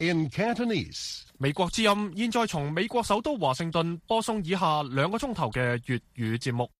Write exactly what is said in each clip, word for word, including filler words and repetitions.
In Cantonese， 美國之音現在從美國首都華盛頓播送以下兩個鐘頭嘅粵語節目。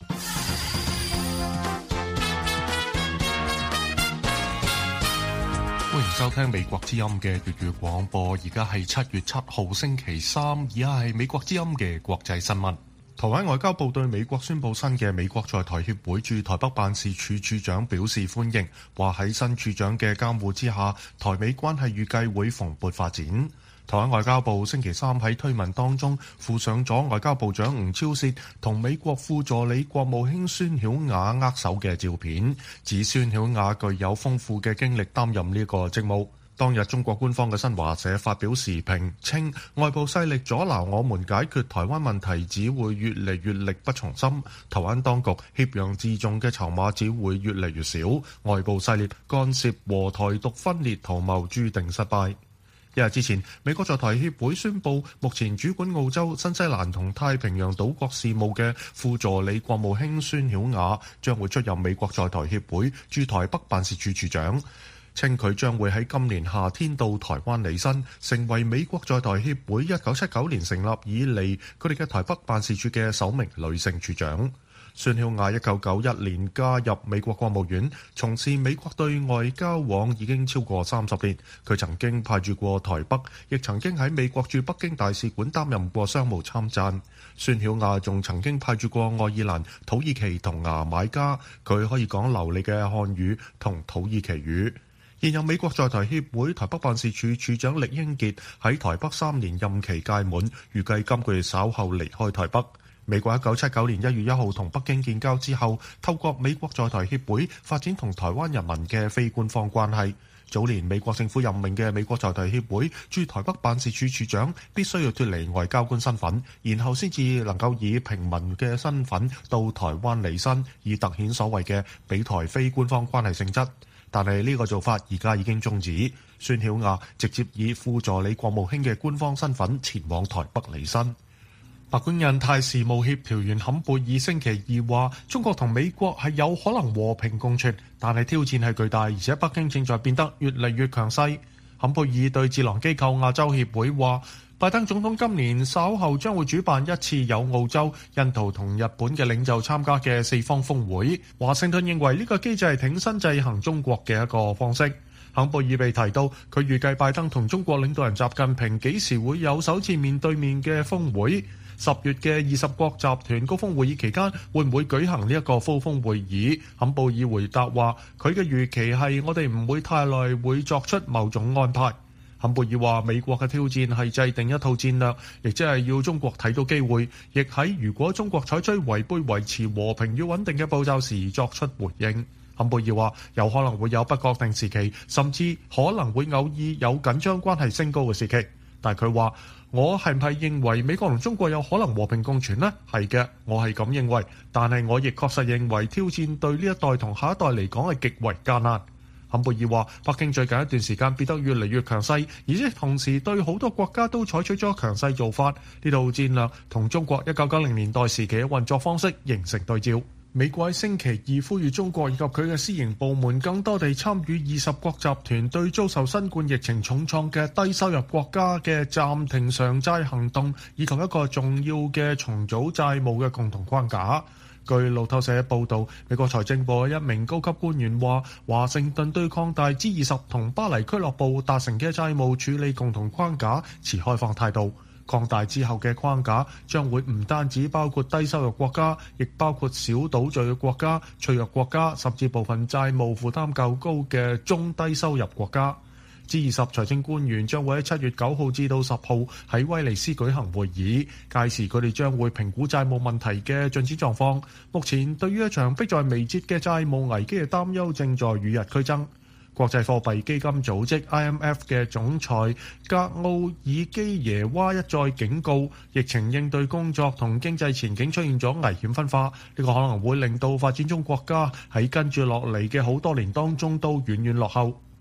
歡迎收聽美國之音嘅粵語廣播，而家係七月七號星期三，而家係美國之音嘅國際新聞。台灣外交部對美國宣布新嘅美國在台協會駐台北辦事處處長表示歡迎，話喺新處長嘅監護之下，台美關係預計會蓬勃發展。台灣外交部星期三喺推文當中附上咗外交部長吳釗燮同美國副助理國務卿孫曉雅握手嘅照片，指孫曉雅具有豐富嘅經歷擔任呢個職務。當日中國官方嘅新華社發表時評稱，外部勢力阻撓我們解決台灣問題只會越嚟越力不從心，台灣當局挾洋自重嘅籌碼只會越嚟越少，外部勢力干涉和台獨分裂圖謀注定失敗。一日之前，美國在台協會宣布，目前主管澳洲、新西蘭同太平洋島國事務嘅副助理國務卿孫曉雅將會出任美國在台協會駐台北辦事處處長，稱佢將會喺今年夏天到台灣履新，成為美國在台協會一九七九年成立以嚟佢哋嘅台北辦事處嘅首名女性處長。孫曉雅一九九一年加入美國國務院，從事美國對外交往已經超過三十年。佢曾經派駐過台北，亦曾經喺美國駐北京大使館擔任過商務參贊。孫曉雅仲曾經派駐過愛爾蘭、土耳其同牙買加，佢可以講流利嘅漢語同土耳其語。現任美國在台協會台北辦事處處長酈英傑喺台北三年任期屆滿，預計今個月稍後離開台北。美國一九七九年一月一號同北京建交之後，透過美國在台協會發展同台灣人民嘅非官方關係。早年美國政府任命嘅美國在台協會駐台北辦事處處長必須要脫離外交官身份，然後先至能夠以平民嘅身份到台灣履新，以凸顯所謂嘅美台非官方關係性質。但係呢個做法而家已經終止，孫曉雅直接以副助理國務卿嘅官方身份前往台北履新。白宮印太事務協調員坎貝爾星期二話，中國同美國係有可能和平共存，但係挑戰係巨大，而且北京正在變得越嚟越強勢。坎貝爾對智囊機構亞洲協會話，拜登總統今年稍後將會主辦一次有澳洲、印度同日本嘅領袖參加嘅四方峰會。華盛頓認為呢個機制係挺身制衡中國嘅一個方式。坎貝爾被提到，佢預計拜登同中國領導人習近平幾時會有首次面對面嘅峰會。十月嘅二十國集團高峰會議期間，會唔會舉行呢一個高峰會議？坎貝爾回答話，佢嘅預期係我哋唔會太耐會作出某種安排。坎貝爾話，美國嘅挑戰係制定一套戰略，亦即係要中國睇到機會，亦喺如果中國採取違背維持和平與穩定嘅步驟時作出回應。坎貝爾話，有可能會有不確定時期，甚至可能會偶爾有緊張關係升高嘅時期。但係佢話，我係唔係認為美國同中國有可能和平共存呢？係嘅，我係咁認為。但係我亦確實認為挑戰對呢一代同下一代嚟講係極為艱難。坎貝爾話，北京最近一段時間變得越嚟越強勢，而且同時對好多國家都採取咗強勢做法。呢套戰略同中國一九九零年代時期嘅運作方式形成對照。美國喺星期二呼籲中國以及佢嘅私營部門更多地參與二十國集團對遭受新冠疫情重創嘅低收入國家嘅暫停償債行動，以及一個重要嘅重組債務嘅共同框架。據路透社報導，美國財政部一名高級官員話，華盛頓對擴大 G 二十同巴黎俱樂部達成嘅債務處理共同框架持開放態度。擴大之後嘅框架將會唔單止包括低收入國家，亦包括小島嶼嘅國家、脆弱國家，甚至部分債務負擔較高嘅中低收入國家。G 二十財政官員將會喺七月九號至到十號喺威尼斯舉行會議，屆時佢哋將會評估債務問題嘅進展狀況。目前對於一場迫在眉睫嘅債務危機嘅擔憂正在與日俱增。國際貨幣基金組織 I M F 嘅總裁格奧爾基耶娃一再警告，疫情應對工作同經濟前景出現咗危險分化，呢、這個可能會令到發展中國家喺跟住落嚟嘅好多年當中都遠遠落後。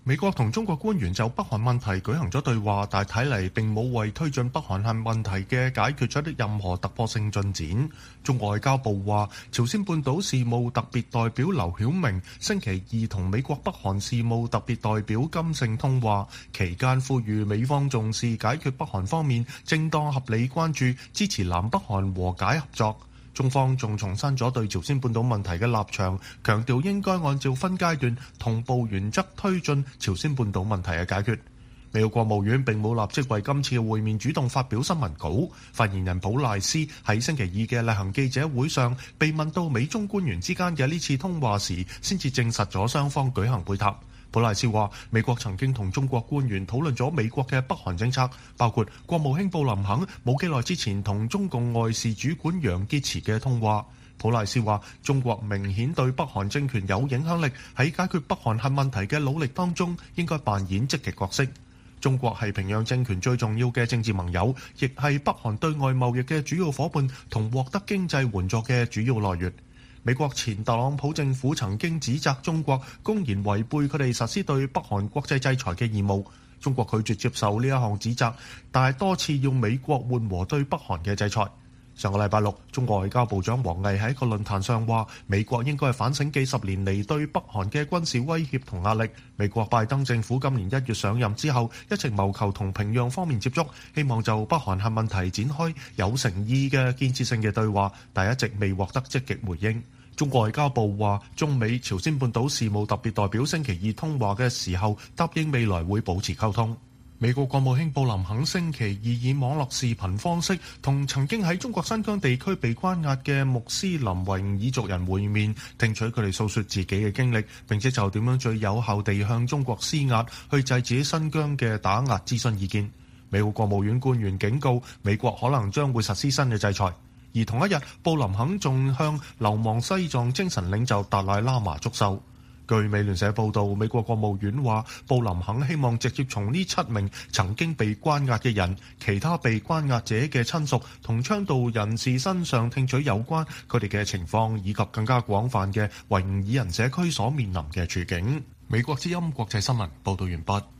美國同中國官員就北韓問題舉行咗對話，但睇嚟並冇為推進北韓核問題嘅解決取得任何突破性進展。中國外交部話，朝鮮半島事務特別代表劉曉明星期二同美國北韓事務特別代表金正通話，期間呼籲美方重視解決北韓方面正當合理關注，支持南北韓和解合作。中方仲重申咗對朝鮮半島問題嘅立場，強調應該按照分階段同步原則推進朝鮮半島問題嘅解決。美國國務院並冇立即為今次嘅會面主動發表新聞稿。發言人普賴斯喺星期二嘅例行記者會上被問到美中官員之間嘅呢次通話時，先至證實咗雙方舉行會談。普賴斯話，美國曾經同中國官員討論咗美國嘅北韓政策，包括國務卿布林肯冇幾耐之前同中共外事主管楊潔篪嘅通話。普賴斯話，中國明顯對北韓政權有影響力，喺解決北韓核問題嘅努力當中應該扮演積極角色。中國係平壤政權最重要嘅政治盟友，亦係北韓對外貿易嘅主要夥伴同獲得經濟援助嘅主要來源。美國前特朗普政府曾經指責中國公然違背佢哋實施對北韓國際制裁嘅義務，中國拒絕接受呢一項指責，但係多次要美國緩和對北韓嘅制裁。上個禮拜六，中國外交部長王毅喺一個論壇上話，美國應該反省幾十年嚟對北韓嘅軍事威脅同壓力。美國拜登政府今年一月上任之後，一直謀求同平壤方面接觸，希望就北韓核問題展開有誠意嘅建設性嘅對話，但一直未獲得積極回應。中國外交部話，中美朝鮮半島事務特別代表星期二通話嘅時候，答應未來會保持溝通。美國國務卿布林肯星期二以網絡視頻方式同曾經喺中國新疆地區被關押嘅穆斯林維吾爾族人會面，聽取佢哋訴說自己嘅經歷，並且就點樣最有效地向中國施壓去制止新疆嘅打壓諮詢意見。美國國務院官員警告，美國可能將會實施新嘅制裁。而同一日，布林肯仲向流亡西藏精神領袖達賴喇嘛祝壽。據美聯社報道，美國國務院話，布林肯希望直接從呢七名曾經被關押嘅人、其他被關押者嘅親屬同倡導人士身上聽取有關佢哋嘅情況，以及更加廣泛嘅維吾爾人社區所面臨嘅處境。美國之音國際新聞報道完畢。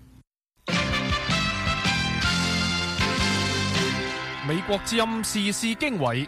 美國之音時事經緯。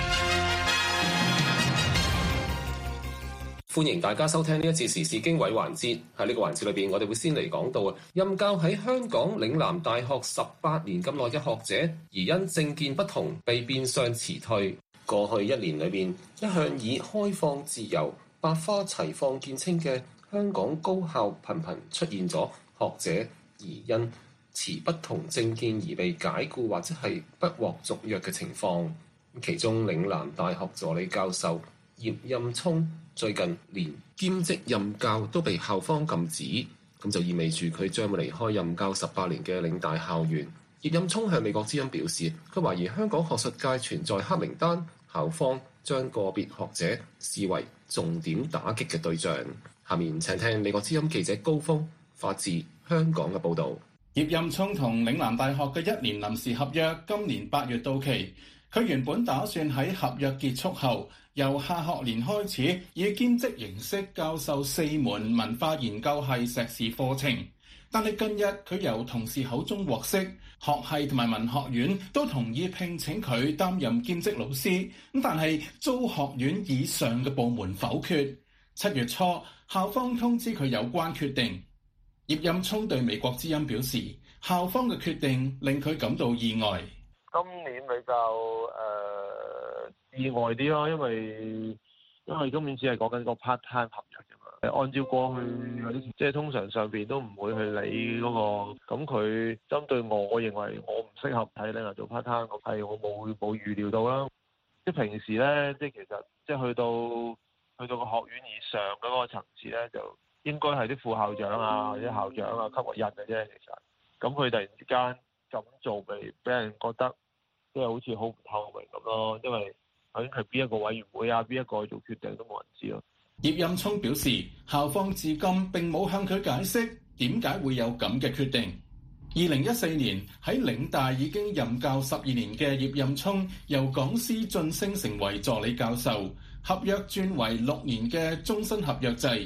歡迎大家收聽呢一次時事經緯環節。喺呢個環節裏邊，我哋會先嚟講到啊，任教喺香港嶺南大學十八年咁耐嘅學者，而因政見不同被變相辭退。過去一年裏邊，一向以開放自由、百花齊放見稱嘅香港高校，頻頻出現咗學者而因持不同政見而被解僱或者係不獲續約嘅情況。其中嶺南大學助理教授葉蔭聰最近連兼職任教都被校方禁止，咁就意味住佢將會離開任教十八年嘅嶺大校園。葉蔭聰向美國之音表示，佢懷疑香港學術界存在黑名單，校方將個別學者視為重點打擊嘅對象。下面請聽美國之音記者高峰發自香港嘅報導。 葉蔭聰同嶺南大學嘅一年臨時合約今年八月到期，佢原本打算喺合約結束後，由下學年開始以兼職形式教授四門文化研究系碩士課程，但係近日佢由同事口中獲悉，學系同埋文學院都同意聘請佢擔任兼職老師，咁但係遭學院以上嘅部門否決。七月初，校方通知佢有關決定。葉蔭聰對美國之音表示，校方嘅決定令佢感到意外。 今年比較誒、呃、意外啲咯，因為因為今年只係講緊個 part time 合約啫嘛。按照過去嗰啲，即係通常上邊都唔會去理嗰、那個。咁佢針對我，我認為我唔適合睇咧做 part time，係我冇冇預料到啦。即係平時咧，即係其實即係去到去到個學院以上嗰個層次咧，就應該係啲副校長啊或者校長啊給個印嘅啫。其實咁佢突然之間咁做，被俾人覺得。即係好似好唔透明咁咯，因為究竟係邊一個委員會啊，邊一個做決定都冇人知咯。 葉蔭聰表示，校方至今並冇向佢解釋點解會有咁嘅決定。二零一四年喺嶺大已經任教十二年嘅葉蔭聰，由講師晉升成為助理教授，合約轉為六年嘅終身合約制。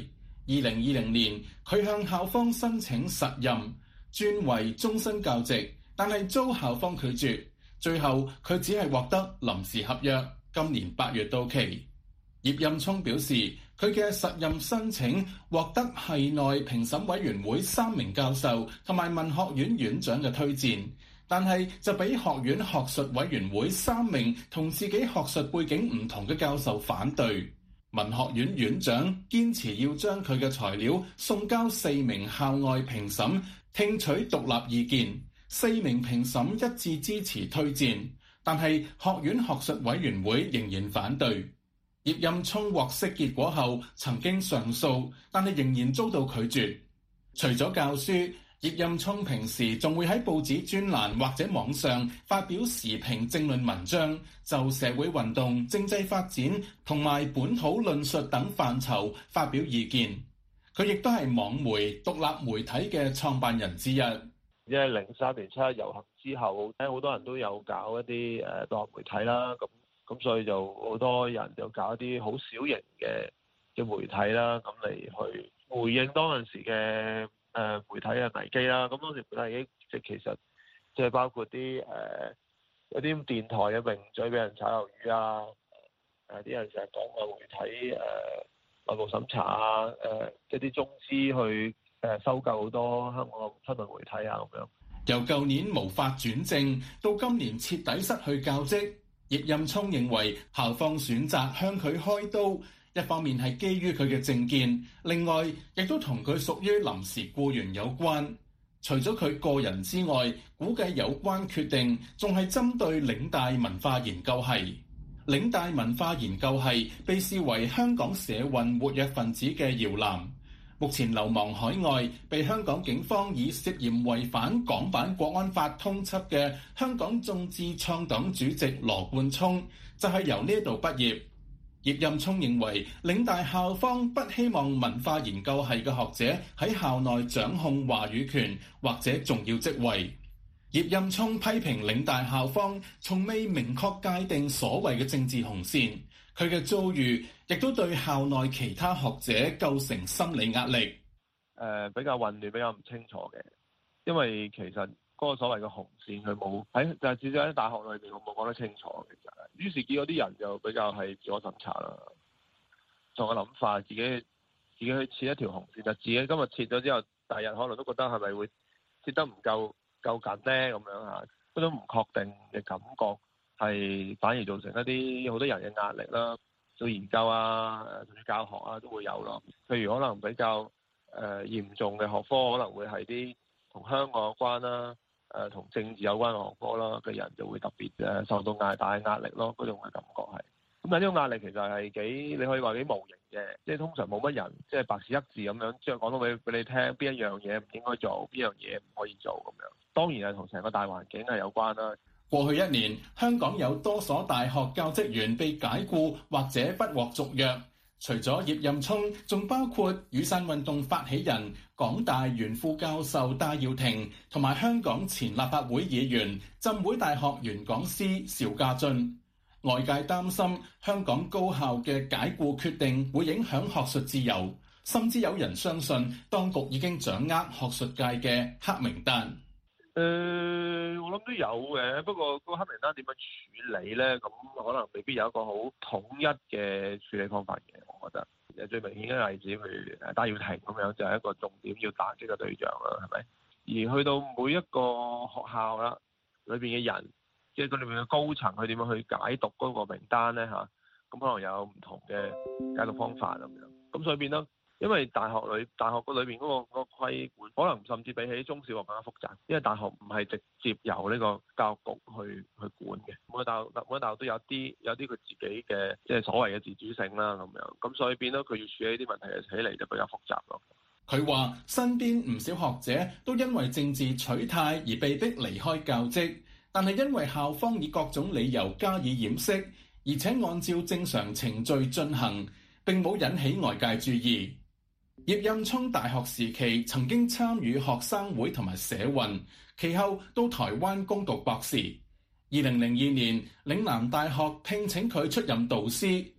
二零二零年，佢向校方申請實任，轉為終身教職，但係遭校方拒絕。最後佢只係獲得臨時合約，今年八月到期。葉蔭聰表示，佢嘅實任申請獲得系內評審委員會三名教授同埋文學院院長嘅推薦，但係就俾學院學術委員會三名同自己學術背景唔同嘅教授反對。文學院院長堅持要將佢嘅材料送交四名校外評審聽取獨立意見，四名評審一致支持推薦，但係學院學術委員會仍然反對。葉蔭聰獲悉結果後曾經上訴，但係仍然遭到拒絕。除咗教書，葉蔭聰平時仲會喺報紙專欄或者網上發表時評政論文章，就社會運動、政制發展同埋本土論述等範疇發表意見。佢亦都係網媒獨立媒體嘅創辦人之一。 因為零三年七一遊行之後，好多人都有搞一啲誒獨立媒體啦，咁咁所以就好多人就搞一啲好小型嘅嘅媒體啦，咁嚟去回應當陣時嘅誒媒體嘅危機啦。咁當時媒體危機即係其實即係包括啲誒有啲電台嘅名嘴俾人炒魷魚啊，誒啲人成日講話媒體誒內部審查啊，誒即係啲中資去誒收購好多香港嘅新聞媒體啊咁樣。 由舊年無法轉正到今年徹底失去教職，葉蔭聰認為校方選擇向佢開刀，一方面係基於佢嘅政見，另外亦都同佢屬於臨時僱員有關。除咗佢個人之外，估計有關決定仲係針對嶺大文化研究系。嶺大文化研究系被視為香港社運活躍分子嘅搖籃，目前流亡海外，被香港警方以涉嫌違反港版國安法通緝嘅香港眾志創黨主席羅冠聰就係由呢度畢業。葉蔭聰認為嶺大校方不希望文化研究系嘅學者喺校內掌控話語權或者重要職位。葉蔭聰批評嶺大校方從未明確界定所謂嘅政治紅線，佢嘅遭遇亦都對校內其他學者構成心理壓力。 誒、呃、比較混亂，比較唔清楚嘅，因為其實嗰個所謂嘅紅線佢冇喺，就係至少喺大學裏邊我冇講得清楚。其實，於是見嗰啲人就比較係自我審查啦，做個諗法，自己自己去設一條紅線，就自己今日設咗之後，第日可能都覺得係咪會設得唔夠夠緊咧咁樣嚇，嗰種唔確定嘅感覺係反而造成一啲好多人嘅壓力啦。做研究啊，甚至教學啊都會有咯。譬如可能比較誒、呃、嚴重嘅學科，可能會係啲同香港有關啦，誒、呃、同政治有關嘅學科啦嘅人就會特別誒受到壓大壓力咯。嗰種嘅感覺係。咁但係呢種壓力其實係幾，你可以話幾無形嘅，即係通常冇乜人即係白紙一字咁樣，即係講到俾俾你聽邊一樣嘢唔應該做，邊樣嘢唔可以做咁樣。當然係同成個大環境係有關啦。 過去一年，香港有多所大學教職員被解僱或者不獲續約。除咗葉蔭聰，仲包括雨傘運動發起人港大原副教授戴耀廷，同埋香港前立法會議員、浸會大學原講師邵家臻。外界擔心香港高校嘅解僱決定會影響學術自由，甚至有人相信當局已經掌握學術界嘅黑名單。 誒、呃，我諗都有嘅，不過個黑名單點樣處理咧？咁可能未必有一個好統一嘅處理方法嘅。我覺得最明顯嘅例子，譬如誒戴耀廷咁樣，就係一個重點要打擊嘅對象啦，係咪？而去到每一個學校啦，裏邊嘅人。即係佢裏面嘅高層，佢點樣去解讀嗰個名單咧嚇？咁可能有唔同嘅解讀方法咁樣。咁所以變得，因為大學裏大學個裏邊嗰個嗰個規管，可能甚至比起中小學更加複雜。因為大學唔係直接由呢個教育局去去管嘅。每個大學每個大學都有啲有啲佢自己嘅即係所謂嘅自主性啦咁樣。咁所以變得佢要處理啲問題嘅起嚟就比較複雜咯。 佢話身邊唔少學者都因為政治取態而被逼離開教職。但係因為校方以各種理由加以掩飾，而且按照正常程序進行，並冇引起外界注意。葉蔭聰大學時期曾經參與學生會同埋社運，其後到台灣攻讀博士。二零零二年，嶺南大學聘請佢出任導師，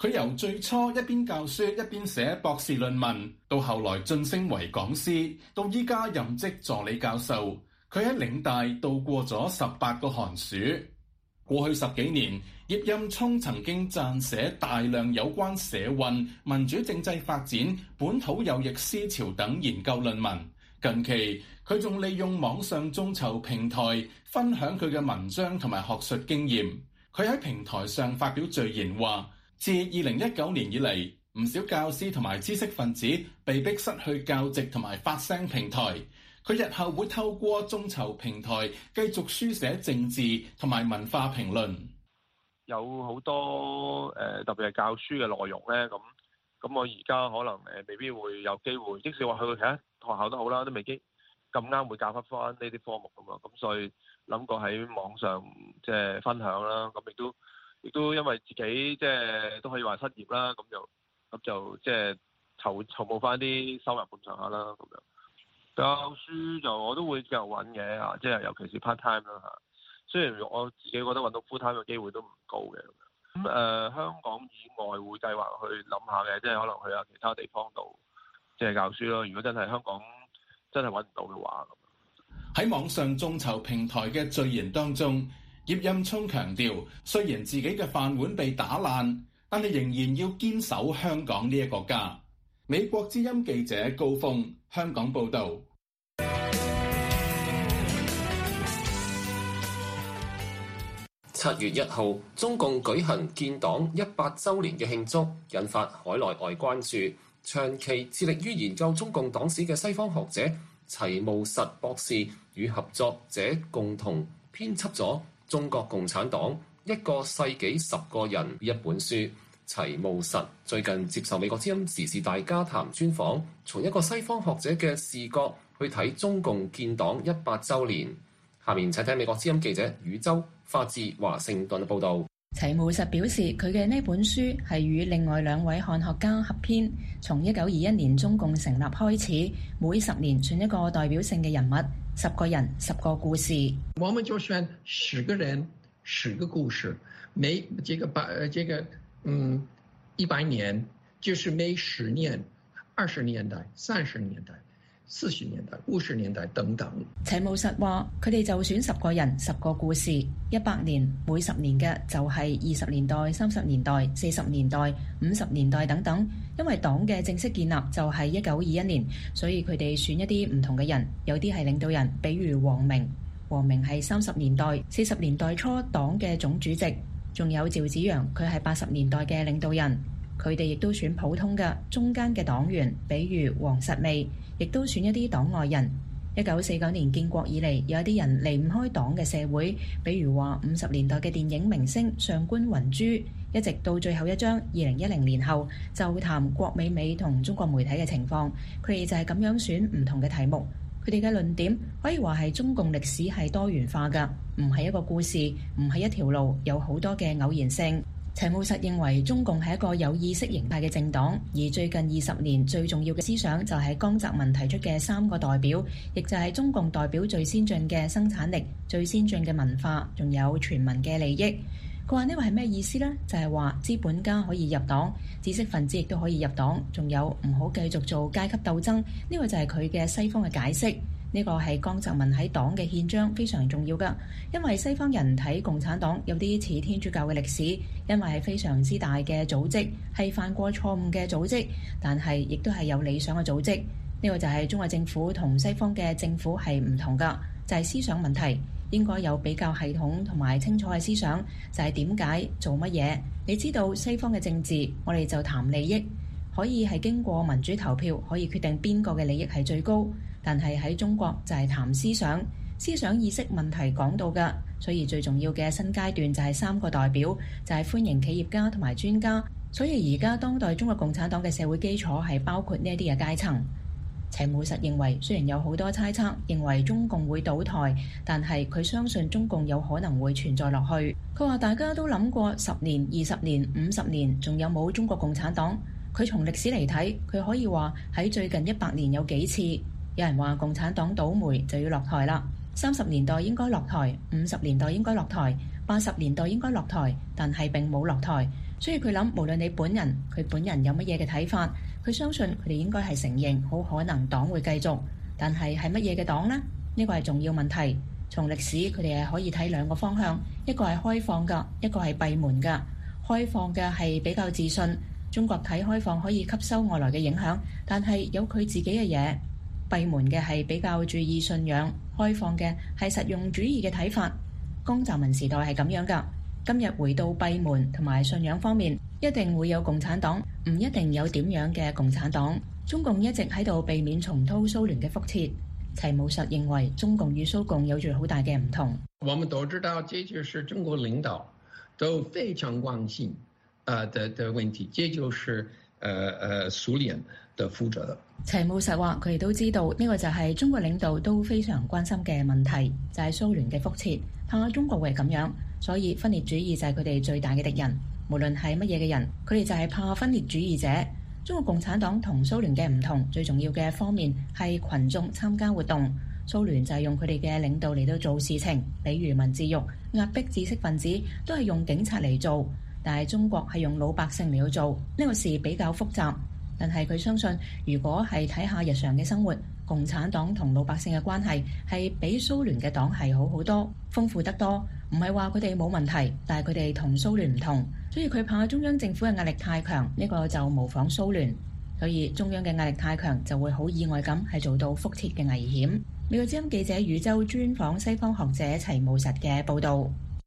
佢由最初一邊教書一邊寫博士論文，到後來晉升為講師，到依家任職助理教授。佢喺嶺大度過咗十八個寒暑。過去十幾年，葉蔭聰曾經撰寫大量有關社運、民主政制發展、本土右翼思潮等研究論文。近期，佢仲利用網上眾籌平台分享佢嘅文章同埋學術經驗。佢喺平台上發表序言話，自二零一九年以嚟，唔少教師同埋知識分子被迫失去教席同埋發聲平台。佢日後會透過眾籌平台繼續書寫政治同埋文化評論。 有好多誒、呃，特別係教書嘅內容咧，咁咁我而家可能誒未必會有機會，即使話去到其他學校都好啦，都未必咁啱會教翻翻呢啲科目㗎嘛。咁所以諗過喺網上即係分享啦，咁亦都亦都因為自己即係都可以話失業啦，咁就咁就即係籌籌募翻啲收入咁上下啦，咁樣。教書就我都會繼續揾嘅嚇，即係尤其是 part time 啦嚇。雖然我自己覺得揾到 full time 嘅機會都唔高嘅咁樣。咁、呃、誒香港以外會計劃去諗下嘅，即係可能去下其他地方度即係教書咯。如果真係香港真係揾唔到嘅話， 喺網上眾籌平台嘅序言當中，葉蔭聰強調，雖然自己嘅飯碗被打爛，但係仍然要堅守香港呢一個家。美國之音記者高峰香港報道。 七月一號，中共舉行建黨一百週年嘅慶祝，引發海內外關注。長期致力於研究中共黨史嘅西方學者齊慕實博士與合作者共同編輯咗《中國共產黨一個世紀十個人》一本書。齊慕實最近接受美國之音時事大家談專訪，從一個西方學者嘅視角去睇中共建黨一百週年。下面請聽美國之音記者宇宙發自華盛頓報導。 齊慕實表示，佢嘅呢本書係與另外兩位漢學家合編，從一九二一年中共成立開始，每十年選一個代表性嘅人物，十個人十個故事。 我們就選十個人十個故事，每這個百這個嗯一百年，就是每十年、二十年代、三十年代、四十年代、五十年代等等。 齊慕實話，佢哋就選十個人十個故事，一百年每十年嘅就係二十年代、三十年代、四十年代、五十年代等等。因為黨嘅正式建立就係一九二一年，所以佢哋選一啲唔同嘅人，有啲係領導人，比如王明。王明係三十年代、四十年代初黨嘅總主席。仲有趙紫陽，佢係八十年代嘅領導人，佢哋亦都選普通嘅中間嘅黨員，比如黃實未，亦都選一啲黨外人。一九四九年建國以嚟，有一啲人離唔開黨嘅社會，比如話五十年代嘅電影明星上官雲珠，一直到最後一章二零一零年後，就談郭美美同中國媒體嘅情況，佢哋就係咁樣選唔同嘅題目。佢哋嘅論點可以話係中共歷史係多元化㗎，唔係一個故事，唔係一條路，有好多嘅偶然性。齊慕實認為中共係一個有意識形態嘅政黨，而最近二十年最重要嘅思想就係江澤民提出嘅三個代表，亦就係中共代表最先進嘅生產力、最先進嘅文化，仲有全民嘅利益。佢話呢個係咩意思呢？就係話資本家可以入黨，知識分子亦都可以入黨，仲有唔好繼續做階級鬥爭。呢個就係佢嘅西方嘅解釋。呢個係江澤民喺黨嘅憲章非常重要㗎，因為西方人睇共產黨有啲似天主教嘅歷史，因為係非常之大嘅組織，係犯過錯誤嘅組織，但係亦都係有理想嘅組織。呢個就係中國政府同西方嘅政府係唔同㗎，就係思想問題。應該有比較系統同埋清楚嘅思想，就係點解做乜嘢。你知道西方嘅政治，我哋就談利益，可以係經過民主投票，可以決定邊個嘅利益係最高。但係喺中國就係談思想，思想意識問題講到㗎，所以最重要嘅新階段就係三個代表，就係歡迎企業家同埋專家。所以而家當代中國共產黨嘅社會基礎係包括呢一啲嘅階層。齊慕實認為，雖然有好多猜測認為中共會倒台，但係佢相信中共有可能會存在落去。佢話大家都諗過十年、二十年、五十年，仲有冇中國共產黨？佢從歷史嚟睇，佢可以話喺最近一百年有幾次，有人話共產黨倒霉就要落台啦。三十年代應該落台，五十年代應該落台，八十年代應該落台，但係並冇落台。 所以佢諗，無論你本人佢本人有乜嘢嘅睇法，佢相信佢哋應該係承認好可能黨會繼續，但係係乜嘢嘅黨呢？呢個係重要問題。從歷史佢哋係可以睇兩個方向，一個係開放㗎，一個係閉門㗎。開放嘅係比較自信，中國睇開放可以吸收外來嘅影響，但係有佢自己嘅嘢。閉門嘅係比較注意信仰，開放嘅係實用主義嘅睇法。江澤民時代係咁樣㗎。今日回到閉門同埋信仰方面，一定會有共產黨，唔一定有點樣嘅共產黨。中共一直喺度避免重蹈蘇聯嘅覆轍。齊武實認為中共與蘇共有住好大嘅唔同。 我們都知道，這就是中國領導都非常關心啊的的問題，這就是呃呃蘇聯的負責的。 齊武實話：佢哋都知道呢個就係中國領導都非常關心嘅問題，就係蘇聯嘅覆轍。怕中國會係咁樣，所以分裂主義就係佢哋最大嘅敵人。無論係乜嘢嘅人，佢哋就係怕分裂主義者。中國共產黨同蘇聯嘅唔同，最重要嘅方面係群眾參加活動。蘇聯就係用佢哋嘅領導嚟到做事情，比如文字獄、壓迫知識分子，都係用警察嚟做。但係中國係用老百姓嚟到做，呢個事比較複雜。但係佢相信，如果係睇下日常嘅生活，共產黨同老百姓嘅關係係比蘇聯嘅黨係好好多，豐富得多。唔係話佢哋冇問題，但係佢哋同蘇聯唔同，所以佢怕中央政府嘅壓力太強，呢個就模仿蘇聯。所以中央嘅壓力太強，就會好意外咁係做到覆轍嘅危險。美國之音記者宇宙專訪西方學者齊武實嘅報導。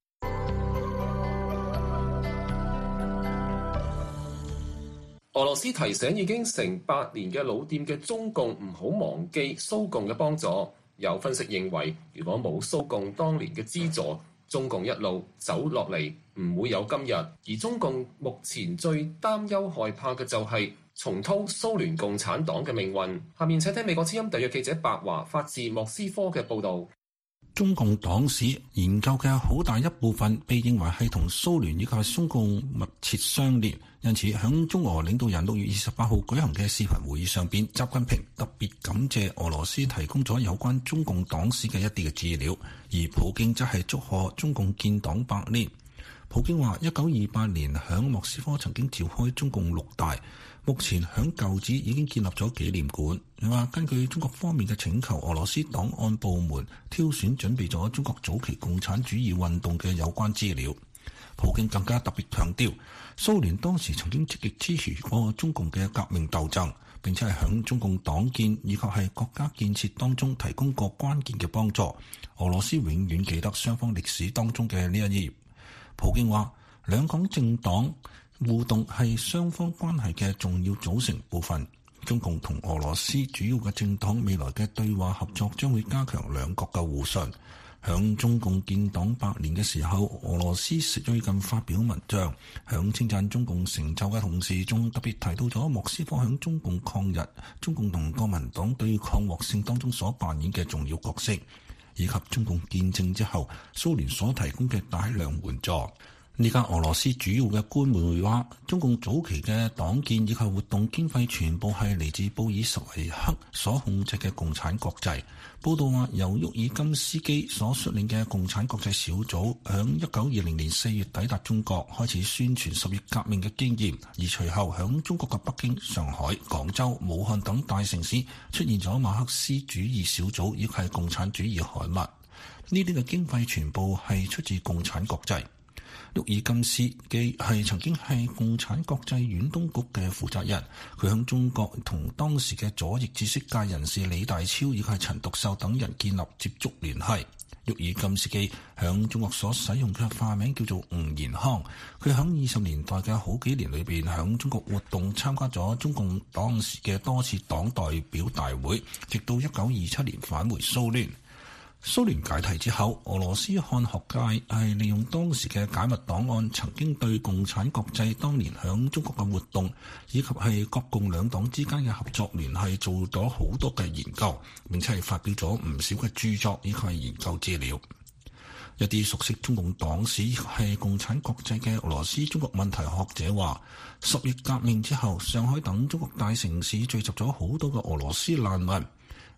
俄羅斯提醒已經成百年嘅老店嘅中共唔好忘記蘇共嘅幫助。有分析認為，如果冇蘇共當年嘅資助，中共一路走落嚟唔會有今日。而中共目前最擔憂害怕嘅就係重蹈蘇聯共產黨嘅命運。下面請聽美國之音特約記者白華發自莫斯科嘅報導。 中共黨史研究嘅好大一部分被認為係同蘇聯以及中共密切相連，因此響中俄領導人六月二十八號舉行嘅視頻會議上邊，習近平特別感謝俄羅斯提供咗有關中共黨史嘅一啲嘅資料，而普京則係祝賀中共建黨百年。普京話：一九二八年響莫斯科曾經召開中共六大，目前響舊址已經建立咗紀念館。佢話根據中國方面嘅請求，俄羅斯檔案部門挑選準備咗中國早期共產主義運動嘅有關資料。普京更加特別強調，蘇聯當時曾經積極支持過中共嘅革命鬥爭，並且係響中共黨建以及係國家建設當中提供過關鍵嘅幫助。俄羅斯永遠記得雙方歷史當中嘅呢一頁。普京話：兩黨政黨互動係雙方關係嘅重要組成部分。中共同俄羅斯主要嘅政黨未來嘅對話合作將會加強兩國嘅互信。響中共建黨百年嘅時候，俄羅斯最近發表文章，響稱讚中共成就嘅同時，仲特別提到咗莫斯科響中共抗日、中共同國民黨對抗獲勝當中所扮演嘅重要角色，以及中共建政之後蘇聯所提供嘅大量援助。呢家俄羅斯主要嘅官媒話，中共早期嘅黨建以及活動經費全部係嚟自布爾什維克所控制嘅共產國際。報道話，由沃爾金斯基所率領嘅共產國際小組響一九二零年四月抵達中國，開始宣傳十月革命嘅經驗，而隨後響中國嘅北京、上海、廣州、武漢等大城市出現咗馬克思主義小組以及係共產主義刊物。呢啲嘅經費全部係出自共產國際。沃爾金斯基係曾經係共產國際遠東局嘅負責人，佢響中國同當時嘅左翼知識界人士李大釗以及係陳獨秀等人建立接觸聯繫。沃爾金斯基響中國所使用嘅化名叫做吳延康，佢響二十年代嘅好幾年裏邊響中國活動，參加咗中共當時嘅多次黨代表大會，直到一九二七年返回蘇聯。蘇聯解體之後，俄羅斯漢學界係利用當時嘅解密檔案，曾經對共產國際當年響中國嘅活動，以及係國共兩黨之間嘅合作聯繫做咗好多嘅研究，並且係發表咗唔少嘅著作以及係研究資料。一啲熟悉中共黨史係共產國際嘅俄羅斯中國問題學者話，十月革命之後，上海等中國大城市聚集咗好多嘅俄羅斯難民。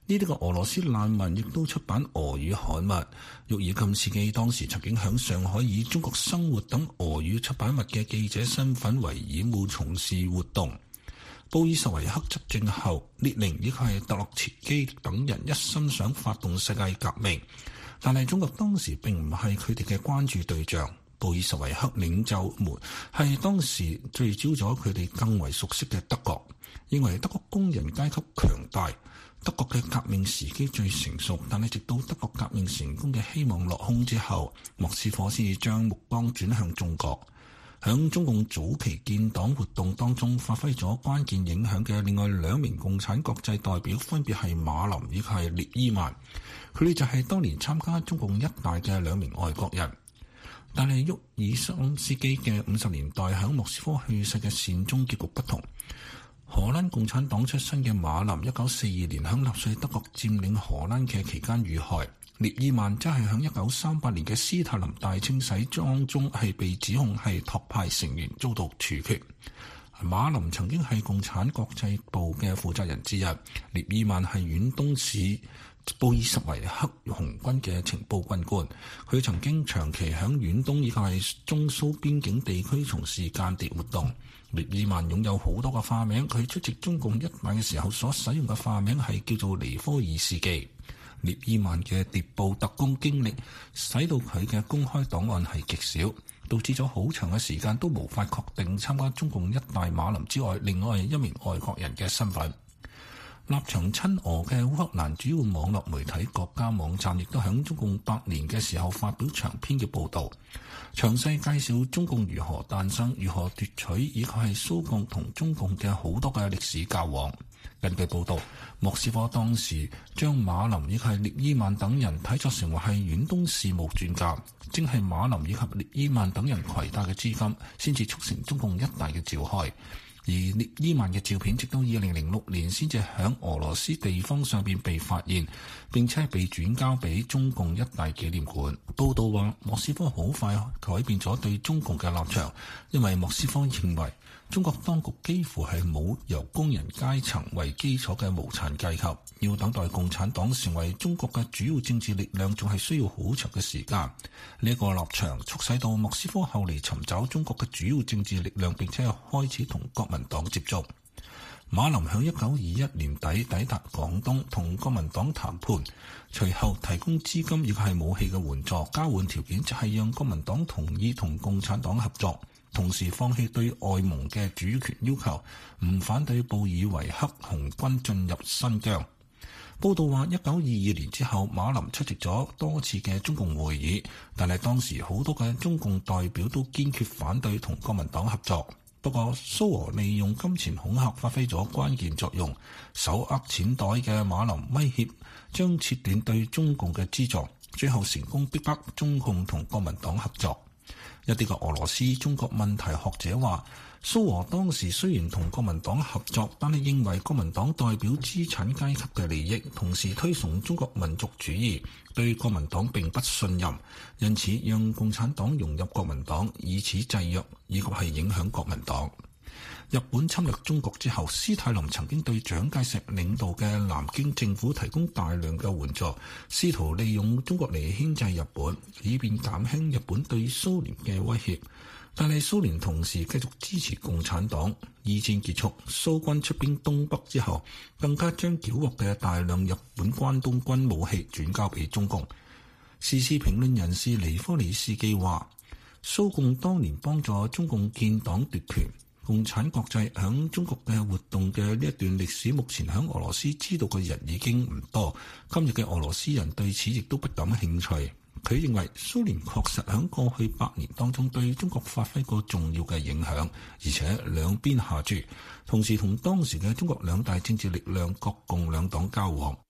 呢啲個俄羅斯難民亦都出版俄語刊物。沃爾金斯基當時曾經喺上海以中國生活等俄語出版物嘅記者身份為掩護從事活動。布爾什維克執政後，列寧以及係特洛茨基等人一心想發動世界革命，但係中國當時並唔係佢哋嘅關注對象。布爾什維克領袖們係當時聚焦咗佢哋更為熟悉嘅德國，認為德國工人階級強大，德國嘅革命時機最成熟。但係直到德國革命成功嘅希望落空之後，莫斯科先至將目光轉向中國。響中共早期建黨活動當中發揮咗關鍵影響嘅另外兩名共產國際代表，分別係馬林以及係列伊曼。佢哋就係當年參加中共一大嘅兩名外國人。但係沃爾金斯基嘅五十年代響莫斯科去世嘅善終結局不同。荷蘭共產黨出身嘅馬林，一九四二年響納粹德國佔領荷蘭嘅期間遇害。列伊曼則係響一九三八年嘅斯大林大清洗當中係被指控係托派成員，遭到處決。馬林曾經係共產國際部嘅負責人之一，列伊曼係遠東市布爾什維克紅軍嘅情報軍官，佢曾經長期響遠東以及係中蘇邊境地區從事間諜活動。列伊曼擁有好多個化名，佢出席中共一晚嘅時候所使用嘅化名係叫做尼科爾斯基。列伊曼嘅諜報特工經歷使到佢嘅公開檔案係極少，導致咗好長嘅時間都無法確定參加中共一大馬林之外另外一名外國人嘅身份。立場親俄嘅烏克蘭主要網絡媒體國家網站亦都喺中共百年嘅時候發表長篇嘅報導，詳細介紹中共如何誕生、如何奪取，以及係蘇共同中共嘅好多嘅歷史交往。根據報導，莫斯科當時將馬林以及列伊曼等人睇作成為係遠東事務專家，正係馬林以及列伊曼等人攜帶嘅資金，先至促成中共一大嘅召開。而列伊曼嘅照片直到二零零六年先至喺俄羅斯地方上邊被發現，並且被轉交俾中共一大紀念館。報道話，莫斯科好快改變咗對中共嘅立場，因為莫斯科認為中國當局幾乎係冇由工人階層為基礎嘅無產階級，要等待共產黨成為中國嘅主要政治力量，仲係需要好長嘅時間。呢一個立場促使到莫斯科後嚟尋找中國嘅主要政治力量，並且開始同國民黨接觸。馬林響一九二一年底抵達廣東，同國民黨談判，隨後提供資金亦係武器嘅援助，交換條件就係讓國民黨同意同共產黨合作，同時放棄對外蒙嘅主權要求，唔反對布爾維克紅軍進入新疆。報道話，一九二二年之後，馬林出席咗多次嘅中共會議，但係當時好多嘅中共代表都堅決反對同國民黨合作。不過蘇俄利用金錢恐嚇發揮咗關鍵作用，手握錢袋嘅馬林威脅將切斷對中共嘅資助，最後成功逼迫中共同國民黨合作。一啲嘅俄羅斯中國問題學者話，蘇俄當時雖然同國民黨合作，但係認為國民黨代表資產階級嘅利益，同時推崇中國民族主義，對國民黨並不信任，因此讓共產黨融入國民黨，以此制約以及係影響國民黨。日本侵略中國之後，斯大林曾經對蔣介石領導嘅南京政府提供大量嘅援助，試圖利用中國嚟牽制日本，以便減輕日本對蘇聯嘅威脅。但係蘇聯同時繼續支持共產黨。二戰結束，蘇軍出兵東北之後，更加將繳獲嘅大量日本關東軍武器轉交俾中共。時事評論人士尼科里斯基話，蘇共當年幫助中共建黨奪權，共產國際響中國嘅活動嘅呢一段歷史，目前響俄羅斯知道嘅人已經唔多。今日嘅俄羅斯人對此亦都不感興趣。佢認為蘇聯確實喺過去百年當中對中國發揮過重要嘅影響，而且兩邊下注，同時同當時嘅中國兩大政治力量國共兩黨交往。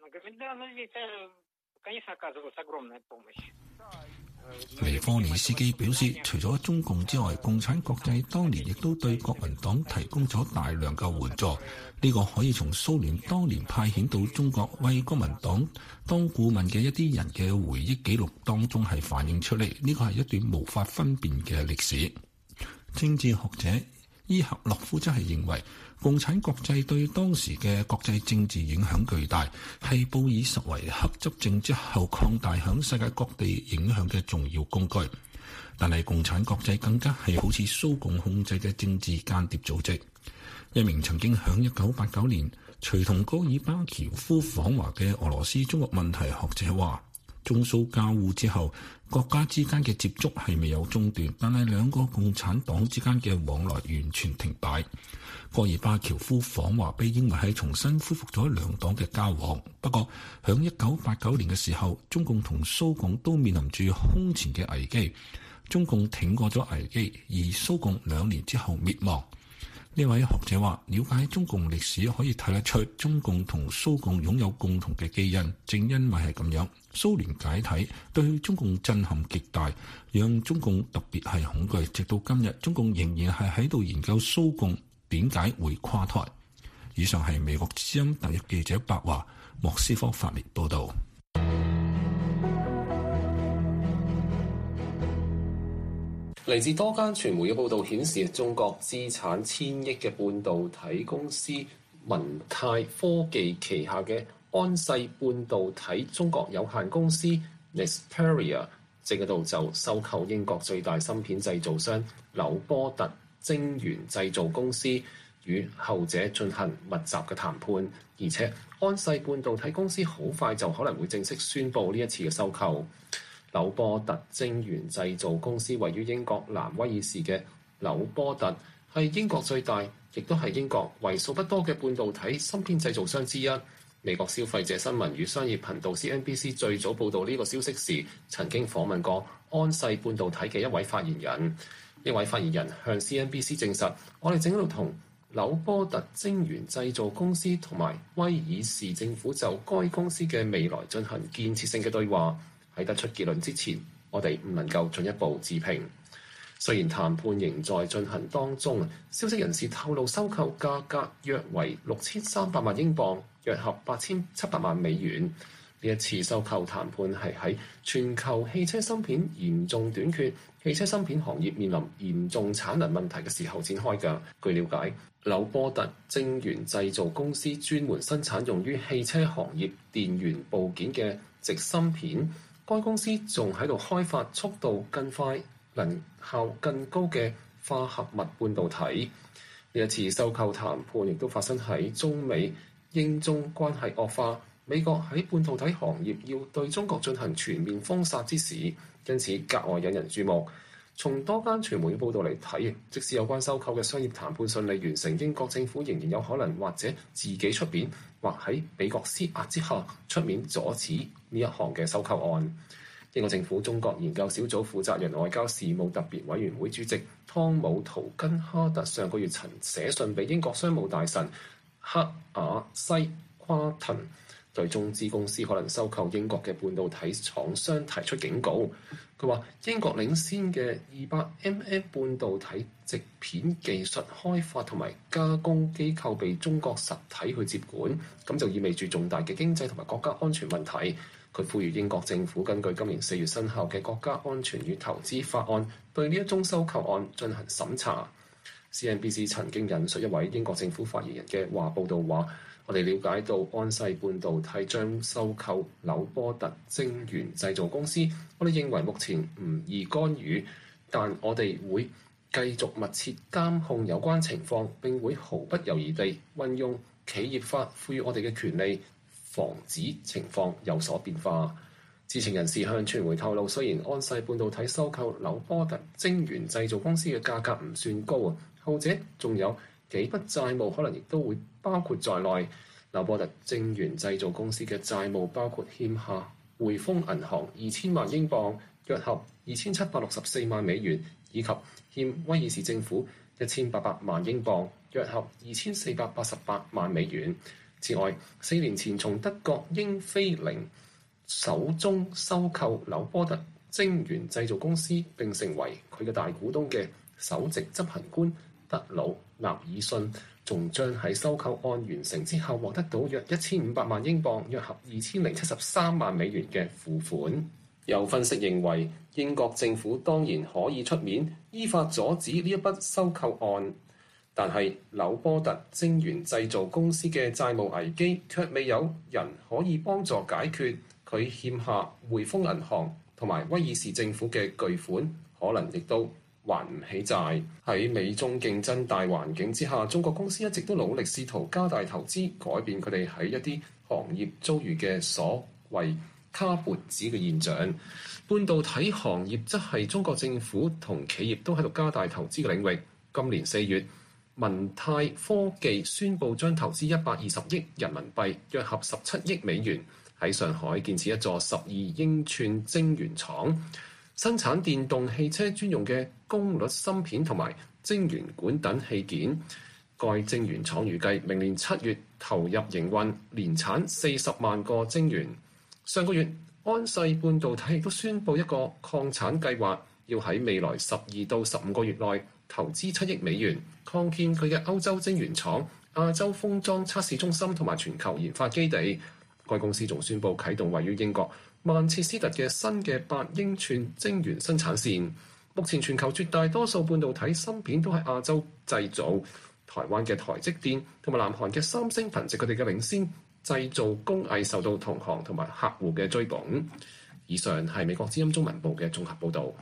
尼科尼斯基表示，除咗中共之外，共產國際當年亦都對國民黨提供咗大量嘅援助。呢、這個可以從蘇聯當年派遣到中國為國民黨當顧問嘅一啲人嘅回憶記錄當中係反映出嚟。呢、這個係一段無法分辨嘅歷史。政治學者伊克洛夫則係認為，共產國際對當時嘅國際政治影響巨大，係布爾什維克執政之後擴大響世界各地影響嘅重要工具。但係共產國際更加係好似蘇共控制嘅政治間諜組織。一名曾經響一九八九年隨同戈爾巴喬夫訪華嘅俄羅斯中國問題學者話，中蘇交惡之後，國家之間嘅接觸係未有中斷，但係兩個共產黨之間嘅往來完全停擺。戈爾巴喬夫訪華被認為係重新恢復咗兩黨嘅交往。不過，響一九八九年嘅時候，中共同蘇共都面臨住空前嘅危機。中共挺過咗危機，而蘇共兩年之後滅亡。呢位學者話，了解中共歷史可以睇得出，中共同蘇共擁有共同嘅基因。正因為係咁樣，蘇聯解體對中共震撼極大，讓中共特別係恐懼。直到今日，中共仍然係喺度研究蘇共點解會垮台。以上係美國之音特約記者白華莫斯科發嚟報導。 嚟自多間傳媒嘅報道顯示，中國資產千億嘅半導體公司文泰科技旗下嘅安世半導體中國有限公司 Nexperia 正喺度就收購英國最大芯片製造商紐波特晶圓製造公司，與後者進行密集嘅談判，而且安世半導體公司好快就可能會正式宣布呢一次嘅收購。紐波特晶圓製造公司位於英國南威爾士嘅紐波特係英國最大，亦都係英國為數不多嘅半導體芯片製造商之一。美國消費者新聞與商業頻道 C N B C 最早報導呢個消息時，曾經訪問過安世半導體嘅一位發言人。呢位發言人向 C N B C 證實，我哋正喺度同紐波特晶圓製造公司同埋威爾士政府就該公司嘅未來進行建設性嘅對話。喺得出結論之前，我哋唔能夠進一步置評。雖然談判仍在進行當中，消息人士透露收購價格約為六千三百萬英鎊，約合八千七百萬美元。呢一次收購談判係喺全球汽車芯片嚴重短缺、汽車芯片行業面臨嚴重產能問題嘅時候展開嘅。據了解，紐波特晶圓製造公司專門生產用於汽車行業電源部件嘅矽芯片。該公司仲喺度開發速度更快、能效更高嘅化合物半導體。呢一次收購談判亦都發生喺中美英中關係惡化，美國喺半導體行業要對中國進行全面封殺之時，因此格外引人注目。從多間傳媒嘅報道嚟睇，即使有關收購嘅商業談判順利完成，英國政府仍然有可能或者自己出面，或喺美國施壓之下出面阻止呢一項嘅收購案。英國政府中國研究小組負責人、外交事務特別委員會主席湯姆圖根哈特上個月曾寫信俾英國商務大臣克瓦西夸滕，對中資公司可能收購英國嘅半導體廠商提出警告。佢話英國領先嘅二百 millimeter 半導體矽片技術開發同埋加工機構被中國實體去接管，咁就意味住重大嘅經濟同埋國家安全問題。佢呼籲英國政府根據今年四月生效嘅國家安全與投資法案，對呢一宗收購案進行審查。C N B C 曾經引述一位英國政府發言人嘅話報道話，我哋了解到安世半導體將收購紐波特晶圓製造公司，我哋認為目前唔宜干預，但我哋會繼續密切監控有關情況，並會毫不猶豫地運用企業法賦予我哋嘅權利，防止情況有所變化。知情人士向傳媒透露，雖然安世半導體收購紐波特晶圓製造公司嘅價格唔算高啊，後者仲有幾筆債務可能亦都會包括在內。紐波特晶圓製造公司嘅債務包括欠下匯豐銀行二千萬英鎊，約合二千七百六十四萬美元，以及欠威爾士政府一千八百萬英鎊，約合二千四百八十八萬美元。此外，四年前從德國英飛凌手中收購紐波特晶圓製造公司並成為佢嘅大股東嘅首席執行官德魯納爾遜，仲將喺收購案完成之後獲得到約一千五百萬英鎊，約合二千零七十三萬美元嘅付款。有分析認為，英國政府當然可以出面依法阻止呢一筆收購案。 但係紐波特晶圓製造公司嘅債務危機卻未有人可以幫助解決，佢欠下匯豐銀行同埋威爾士政府嘅巨款，可能亦都還唔起債。喺美中競爭大環境之下，中國公司一直都努力試圖加大投資，改變佢哋喺一啲行業遭遇嘅所謂卡脖子嘅現象。半導體行業則係中國政府同企業都喺度加大投資嘅領域。今年四月，文泰科技宣布將投資一百二十億人民幣，約合十七億美元，喺上海建設一座十二英寸晶圓廠，生產電動汽車專用嘅功率芯片同埋晶圓管等器件。該晶圓廠預計明年七月投入營運，年產四十萬個晶圓。上個月，安世半導體亦都宣布一個擴產計劃，要喺未來十二到十五個月內投資七億美元，擴建佢嘅歐洲晶圓廠、亞洲封裝測試中心同埋全球研發基地。該公司仲宣布啟動位於英國曼徹斯特嘅新嘅八英寸晶圓生產線。目前全球絕大多數半導體芯片都喺亞洲製造，台灣嘅台積電同埋南韓嘅三星憑藉佢哋嘅領先製造工藝受到同行同埋客戶嘅追捧。以上係美國之音中文部嘅綜合報導。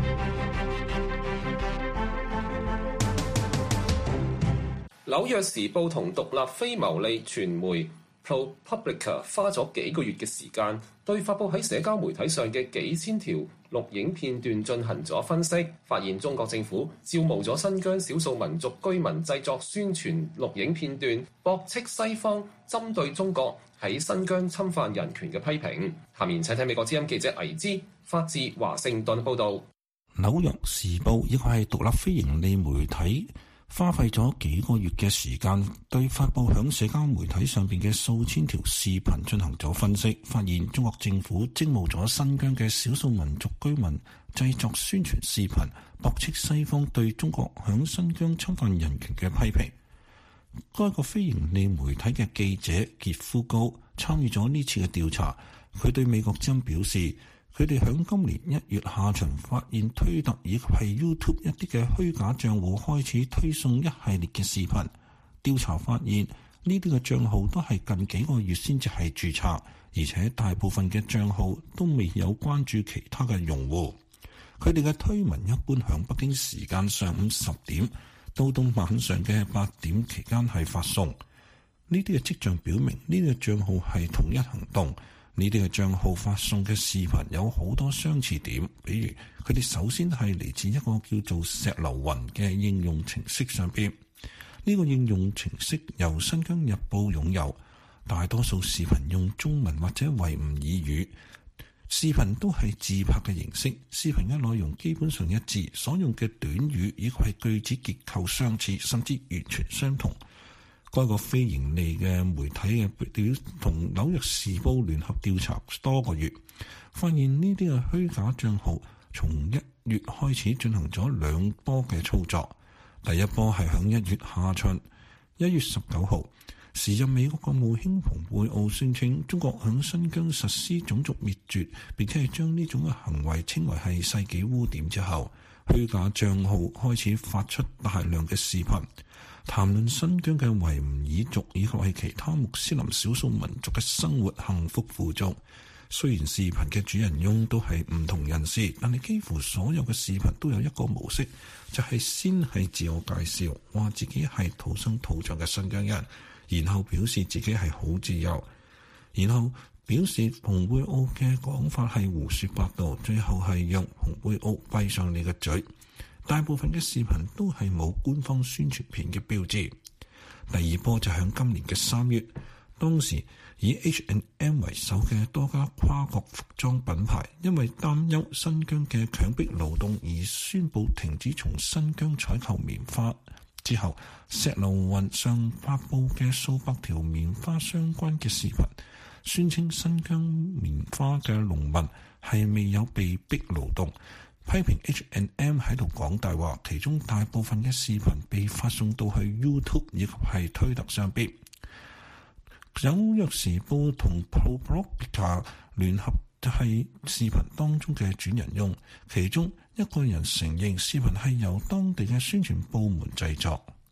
紐約時報同獨立非牟利傳媒 ProPublica 花咗幾個月嘅時間，對發佈喺社交媒體上嘅幾千條錄影片段進行咗分析，發現中國政府招募咗新疆少數民族居民製作宣傳錄影片段，駁斥西方針對中國喺新疆侵犯人權嘅批評。下面請睇美國之音記者倪之發自華盛頓報導。 紐約時報亦係獨立非盈利媒體，花費咗幾個月嘅時間，對發佈響社交媒體上邊嘅數千條視頻進行咗分析，發現中國政府徵募咗新疆嘅少數民族居民製作宣傳視頻，駁斥西方對中國響新疆侵犯人權嘅批評。該個非盈利媒體嘅記者傑夫高參與咗呢次嘅調查，佢對美國之音表示，佢哋響今年一月下旬發現推特以及係 YouTube 一啲嘅虛假賬戶開始推送一系列嘅視頻。調查發現呢啲嘅賬號都係近幾個月先至係註冊，而且大部分嘅賬號都未有關注其他嘅用戶。佢哋嘅推文一般響北京時間上午十點到到晚上嘅八點期間係發送。呢啲嘅跡象表明呢啲嘅賬號係統一行動。呢啲嘅賬號發送嘅視頻有好多相似點，比如佢哋首先係嚟自一個叫做石流雲嘅應用程式上邊。呢個應用程式由新疆日報擁有，大多數視頻用中文或者維吾爾語，視頻都係自拍嘅形式，視頻嘅內容基本上一致，所用嘅短語以及係句子結構相似，甚至完全相同。該個非盈利嘅媒體嘅表同紐約時報聯合調查多個月，發現呢啲嘅虛假賬號從一月開始進行咗兩波嘅操作。第一波係響一月下旬，一月十九號，時任美國國務卿蓬佩奧宣稱中國響新疆實施種族滅絕，並且係將呢種嘅行為稱為係世紀污點之後，虛假賬號開始發出大量嘅視頻，談論新疆嘅維吾爾族以及係其他穆斯林少數民族嘅生活幸福富足。雖然視頻嘅主人翁都係唔同人士，但係幾乎所有嘅視頻都有一個模式，就係先係自我介紹，話自己係土生土長嘅新疆人，然後表示自己係好自由，然後表示蓬佩奧嘅講法係胡說八道，最後係讓蓬佩奧閉上你嘅嘴。大部分嘅視頻都係冇官方宣傳片嘅標誌。第二波就喺今年嘅三月，當時以 H and M 為首嘅多家跨國服裝品牌，因為擔憂新疆嘅強迫勞動而宣布停止從新疆採購棉花。之後，石流雲上發布嘅數百條棉花相關嘅視頻，宣稱新疆棉花嘅農民係未有被逼勞動，批評 H and M 喺度講大話，其中大部分嘅視頻被發送到去 YouTube 以及係推特上邊。紐約時報同 ProPublica 聯合就係視頻當中嘅主人翁，其中一個人承認視頻係由當地嘅宣傳部門製作。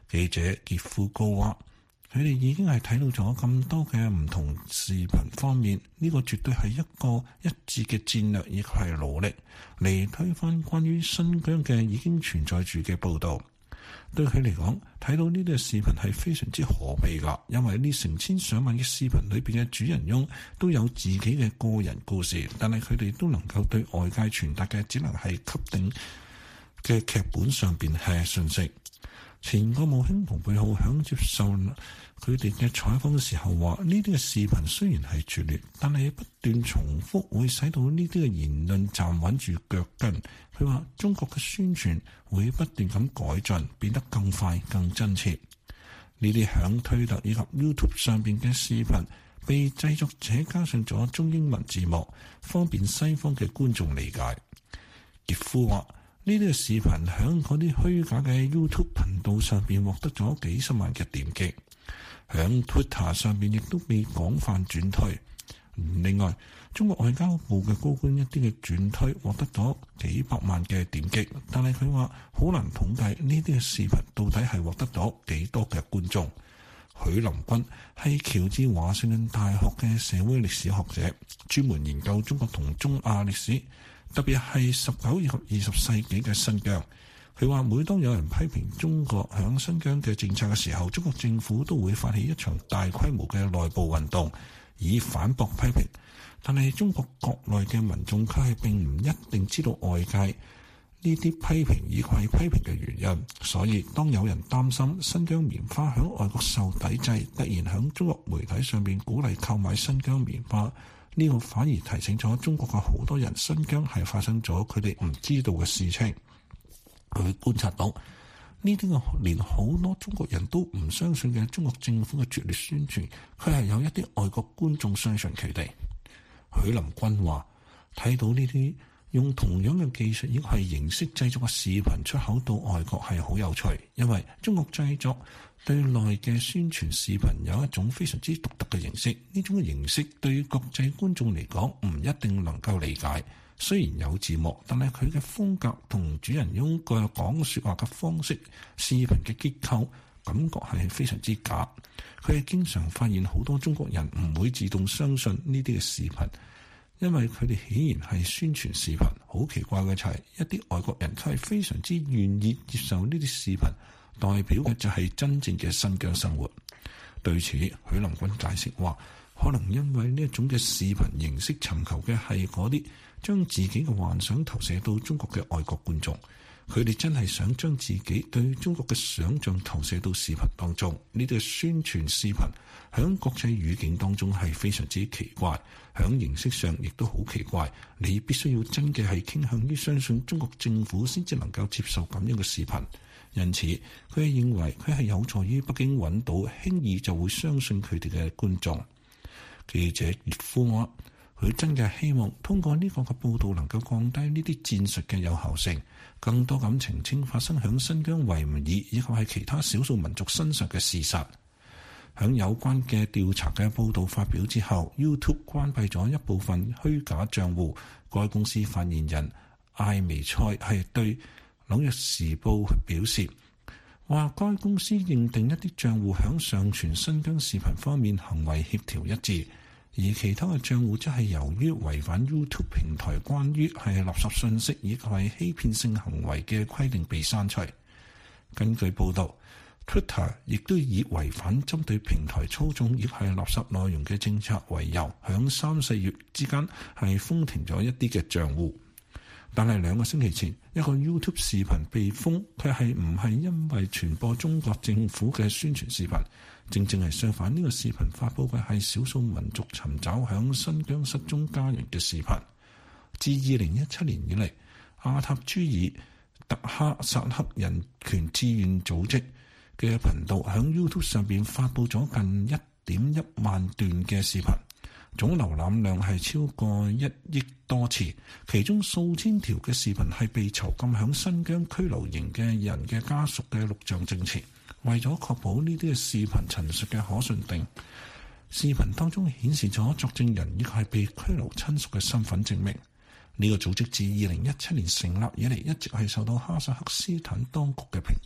記者傑夫高話：佢哋已經係睇到咗咁多嘅唔同視頻方面，呢、這個絕對係一個一致嘅戰略，亦係努力嚟推翻關於新疆嘅已經存在住嘅報導。對佢嚟講，睇到呢啲嘅視頻係非常之可悲㗎，因為呢成千上萬嘅視頻裏邊嘅主人翁都有自己嘅個人故事，但係佢哋都能夠對外界傳達嘅只能係給定嘅劇本上邊係信息。前國務卿蓬佩奧響接受佢哋嘅採訪嘅時候話：呢啲嘅視頻雖然係拙劣，但係不斷重複會使到呢啲嘅言論站穩住腳跟。佢話中國嘅宣傳會不斷咁改進，變得更快更真切。呢啲響推特以及 YouTube 上邊嘅視頻被製作者加上咗中英文字幕，方便西方嘅觀眾理解。傑夫話：呢啲嘅視頻響嗰啲虛假嘅 YouTube 頻道上邊獲得咗幾十萬嘅點擊，響 Twitter 上邊亦都被廣泛轉推。另外，中國外交部嘅高官一啲嘅轉推獲得咗幾百萬嘅點擊，但係佢話好難統計呢啲嘅視頻到底係獲得咗幾多嘅觀眾。許林軍係喬治華盛頓大學嘅社會歷史學者，專門研究中國同中亞歷史，特別係十九以及二十世紀嘅新疆。佢話每當有人批評中國響新疆嘅政策嘅時候，中國政府都會發起一場大規模嘅內部運動，以反駁批評。但係中國國內嘅民眾卻係並唔一定知道外界呢啲批評以及係批評嘅原因。所以當有人擔心新疆棉花響外國受抵制，突然響中國媒體上面鼓勵購買新疆棉花，呢個反而提醒咗中國嘅好多人，新疆係發生咗佢哋唔知道嘅事情。佢觀察到呢啲個連好多中國人都唔相信嘅中國政府嘅拙劣宣傳，佢係有一啲外國觀眾相信佢哋。許林軍話：睇到呢啲用同樣嘅技術亦係形式製作嘅視頻出口到外國係好有趣，因為中國製作對內嘅宣傳視頻有一種非常之獨特嘅形式。呢種嘅形式對於國際觀眾嚟講唔一定能夠理解。雖然有字幕，但係佢嘅風格同主人翁個講說話嘅方式、視頻嘅結構感覺係非常之假。佢係經常發現好多中國人唔會自動相信呢啲嘅視頻，因為佢哋顯然係宣傳視頻。好奇怪嘅就係一啲外國人佢係非常之願意接受呢啲視頻，代表嘅就係真正嘅新疆生活。對此，許林軍解釋話：可能因為呢一種嘅視頻形式尋求嘅係嗰啲將自己嘅幻想投射到中國嘅外國觀眾，佢哋真係想將自己對中國嘅想像投射到視頻當中。呢啲宣傳視頻響國際語境當中係非常之奇怪，響形式上亦都好奇怪。你必須要真嘅係傾向於相信中國政府先至能夠接受咁樣嘅視頻。因此，佢係認為佢係有助於北京揾到輕易就會相信佢哋嘅觀眾。記者傑夫話：佢真嘅希望通過呢個嘅報導能夠降低呢啲戰術嘅有效性，更多咁澄清發生響新疆維吾爾以及係其他少數民族身上嘅事實。響有關嘅調查嘅報導發表之後， YouTube 關閉咗一部分虛假賬戶。該公司發言人艾薇塞係對紐約時報表示，話該公司認定一啲賬戶響上傳新疆視頻方面行為協調一致，而其他嘅賬戶則係由於違反 YouTube 平台關於係垃圾信息以及係欺騙性行為嘅規定被刪除。根據報導， Twitter 亦都以違反針對平台操縱亦係垃圾內容嘅政策為由，響三四月之間係封停咗一啲嘅賬戶。但係兩個星期前，一個 YouTube 視頻被封，佢係唔係因為傳播中國政府嘅宣傳視頻？正正係相反，呢、這個視頻發佈嘅係少數民族尋找響新疆失蹤家人嘅視頻。自二零一七年以嚟，阿塔朱爾特哈薩克人權志願組織嘅頻道響 YouTube 上邊發佈咗近一點一萬段嘅視頻。總瀏覽量係超過一億多次，其中數千條嘅視頻係被囚禁響新疆拘留營嘅人嘅家屬嘅錄像證詞。為咗確保呢啲嘅視頻陳述嘅可信定，視頻當中顯示咗作證人以及係被拘留親屬嘅身份證明。呢、這個組織自二零一七年成立以嚟，一直係受到哈薩克斯坦當局嘅抨擊。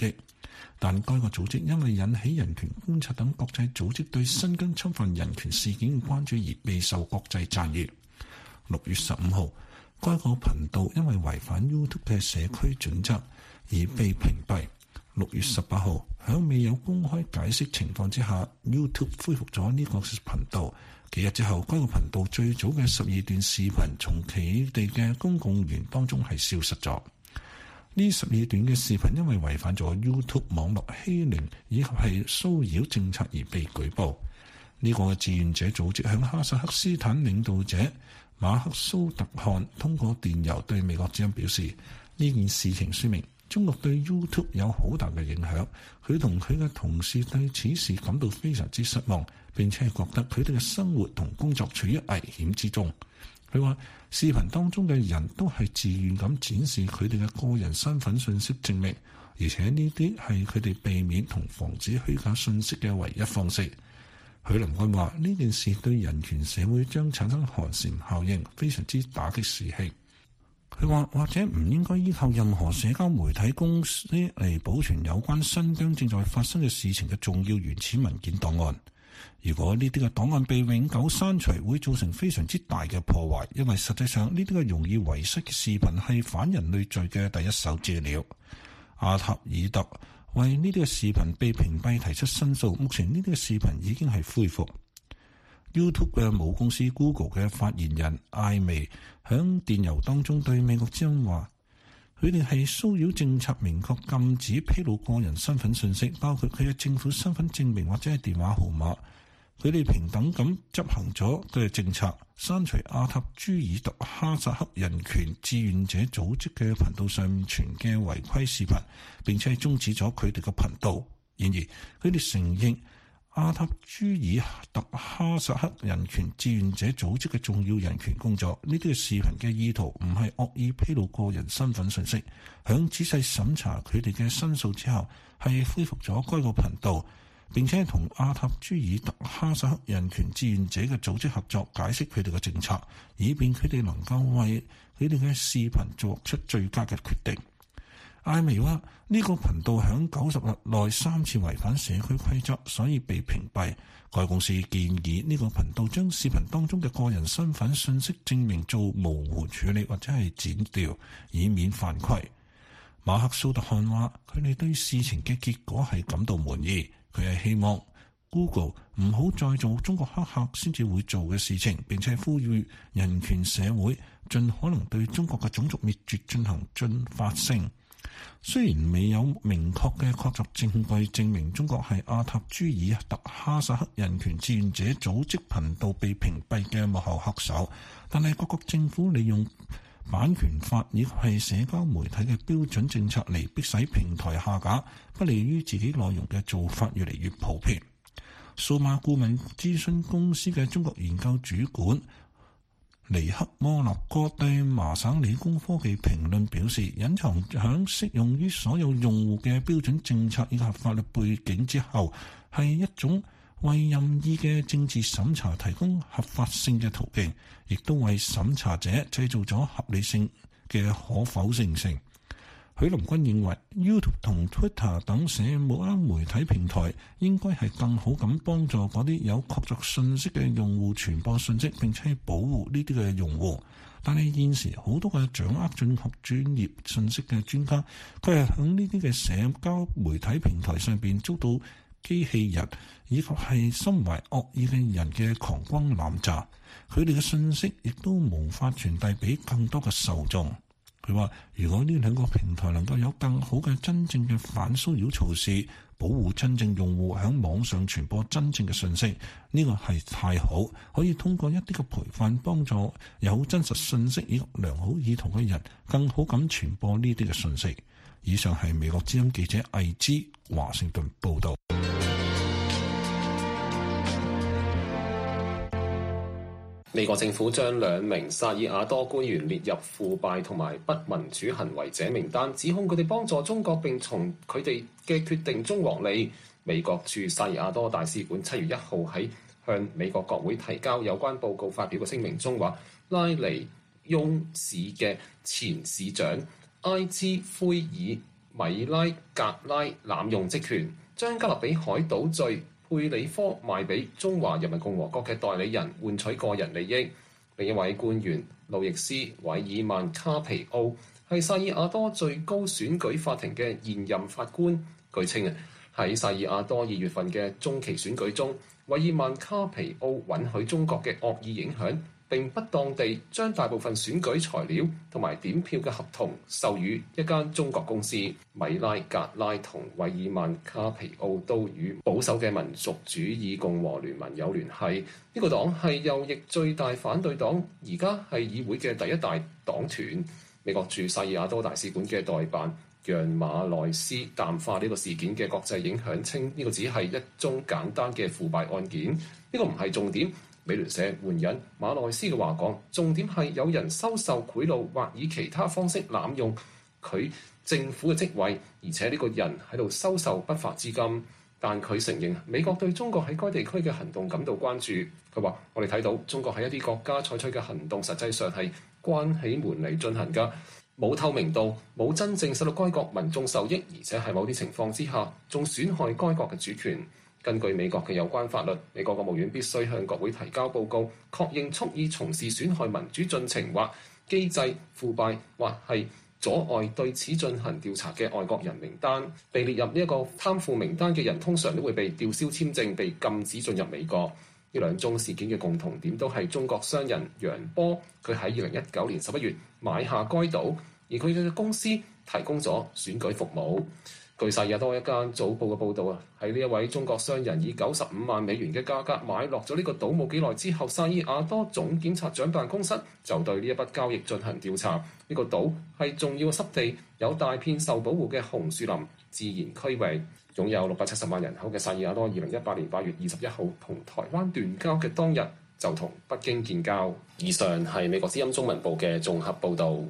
但該個組織因為引起人權觀察等國際組織對新疆侵犯人權事件嘅關注而備受國際讚譽。六月十五號，該個頻道因為違反 YouTube 嘅社區準則而被屏蔽。六月十八號，喺未有公開解釋情況之下 ，YouTube 恢復咗呢個頻道。幾日之後，該個頻道最早嘅十二段視頻從佢哋嘅公共源當中係消失咗。呢十二段嘅視頻因為違反咗 YouTube 網絡欺凌以及係騷擾政策而被舉報。呢、這個志願者組織向哈薩克斯坦領導者馬克蘇特汗通過電郵對美國之音表示，呢件事情說明中國對 YouTube 有好大嘅影響。佢同佢嘅同事對此事感到非常之失望，並且係覺得佢哋嘅生活同工作處於危險之中。佢話視頻當中嘅人都係自願咁展示佢哋嘅個人身份信息證明，而且呢啲係佢哋避免同防止虛假信息嘅唯一方式。許林軍話呢件事對人權社會將產生寒蟬效應，非常之打擊士氣。佢話或者唔應該依靠任何社交媒體公司嚟保存有關新疆正在發生嘅事情嘅重要原始文件檔案。如果呢啲嘅檔案被永久刪除，會造成非常之大嘅破壞，因為實際上呢啲嘅容易遺失嘅視頻係反人類罪嘅第一手資料。阿塔爾特為呢啲嘅視頻被屏蔽提出申訴，目前呢啲嘅視頻已經係恢復。YouTube 嘅母公司 Google 嘅發言人艾薇響電郵當中對美國之音話，佢哋係騷擾政策明確禁止披露個人身份信息，包括佢嘅政府身份證明或者係電話號碼。佢哋平等咁執行咗嘅政策，刪除阿塔朱爾特哈薩克人權志願者組織嘅頻道上傳嘅違規視頻，並且係終止咗佢哋嘅頻道。然而，佢哋承認阿塔朱爾特哈薩克人權志願者組織嘅重要人權工作。呢啲嘅視頻嘅意圖唔係惡意披露個人身份信息。響仔細審查佢哋嘅申訴之後，係恢復咗該個頻道。並且同阿塔朱爾特哈薩克人權志願者嘅組織合作，解釋佢哋嘅政策，以便佢哋能夠為佢哋嘅視頻作出最佳嘅決定。艾薇話：呢、這個頻道響九十日內三次違反社區規則，所以被屏蔽。該公司建議呢個頻道將視頻當中嘅個人身份信息證明做模糊處理或者係剪掉，以免犯規。馬克蘇特漢話：佢哋對事情嘅結果係感到滿意。佢係希望 Google 唔好再做中國黑客先至會做嘅事情，並且呼籲人權社會盡可能對中國嘅種族滅絕進行進發聲。雖然未有明確嘅確鑿證據證明中國係阿塔朱爾特哈薩克人權志願者組織頻道被屏蔽嘅幕後黑手，但係各國政府利用版權法以及係社交媒體嘅標準政策嚟迫使平台下架，不利於自己內容嘅做法越嚟越普遍。數碼顧問諮詢公司嘅中國研究主管尼克摩納哥對麻省理工科技評論表示，隱藏響適用於所有用戶嘅標準政策以及法律背景之後，係一種為任意嘅政治審查提供合法性嘅途徑，亦都為審查者製造咗合理性嘅可否認性。許林軍認為 YouTube 同 Twitter 等社交媒體平台應該係更好咁幫助嗰啲有確鑿信息嘅用戶傳播信息，並且保護呢啲嘅用戶。但係現時好多嘅掌握進學專業信息嘅專家，佢係喺呢啲嘅社交媒體平台上邊遭到機器人以及係心懷惡意嘅人嘅狂轟濫炸，佢哋嘅信息亦都無法傳遞俾更多嘅受眾。佢話：如果呢兩個平台能夠有更好嘅真正嘅反騷擾措施，保護真正用戶喺網上傳播真正嘅信息，呢、這個係太好，可以通過一啲嘅培訓，幫助有真實信息以及良好意圖嘅人，更好咁傳播呢啲嘅信息。以上係美國之音記者魏之華盛頓報道。 美國政府將兩名薩爾瓦多官員列入腐敗同埋不民主行為者名單，指控佢哋幫助中國並從佢哋嘅決定中獲利。美國駐薩爾瓦多大使館七月一號喺向美國國會提交有關報告發表嘅聲明中話，拉尼翁市嘅前市長埃茲奎爾米拉格拉濫用職權，將加勒比海島嶼佩里科賣俾中華人民共和國嘅代理人，換取個人利益。另一位官員路易斯·韋爾曼卡皮奧係薩爾瓦多最高選舉法庭嘅現任法官。據稱啊，喺薩爾瓦多二月份嘅中期選舉中，韋爾曼卡皮奧允許中國嘅惡意影響並不當地將大部分選舉材料同埋點票嘅合同授予一間中國公司。米拉格拉同韋爾曼卡皮奧都與保守嘅民族主義共和聯盟有聯繫。呢個黨係右翼最大反對黨，而家係議會嘅第一大黨團。美國駐薩爾瓦多大使館嘅代辦讓馬內斯淡化呢個事件嘅國際影響，稱呢個只係一宗簡單嘅腐敗案件，呢個唔係重點。美聯社援引馬內斯嘅話講，重點係有人收受賄賂或以其他方式濫用佢政府嘅職位，而且呢個人喺度收受不法資金。但佢承認美國對中國喺該地區嘅行動感到關注。佢話：我哋睇到中國喺一啲國家採取嘅行動，實際上係關起門嚟進行㗎，冇透明度，冇真正使到該國民眾受益，而且喺某啲情況之下，仲損害該國嘅主權。根據美國嘅有關法律，美國國務院必須向國會提交報告，確認蓄意從事損害民主進程或機制腐敗或係阻礙對此進行調查嘅外國人名單。被列入呢一個貪腐名單嘅人，通常都會被吊銷簽證，被禁止進入美國。呢兩宗事件嘅共同點都係中國商人楊波，佢喺二零一九年十一月買下該島，而佢嘅公司提供咗選舉服務。據薩爾瓦多一間早報嘅報導啊，喺呢一位中國商人以九十五萬美元嘅價格買落咗呢個島冇幾耐之後，薩爾瓦多總檢察長辦公室就對呢一筆交易進行調查。呢、這個島係重要嘅濕地，有大片受保護嘅紅樹林自然區域，擁有六百七十萬人口嘅薩爾瓦多，二零一八年八月二十一號同台灣斷交嘅當日就同北京建交。以上係美國之音中文部嘅綜合報導。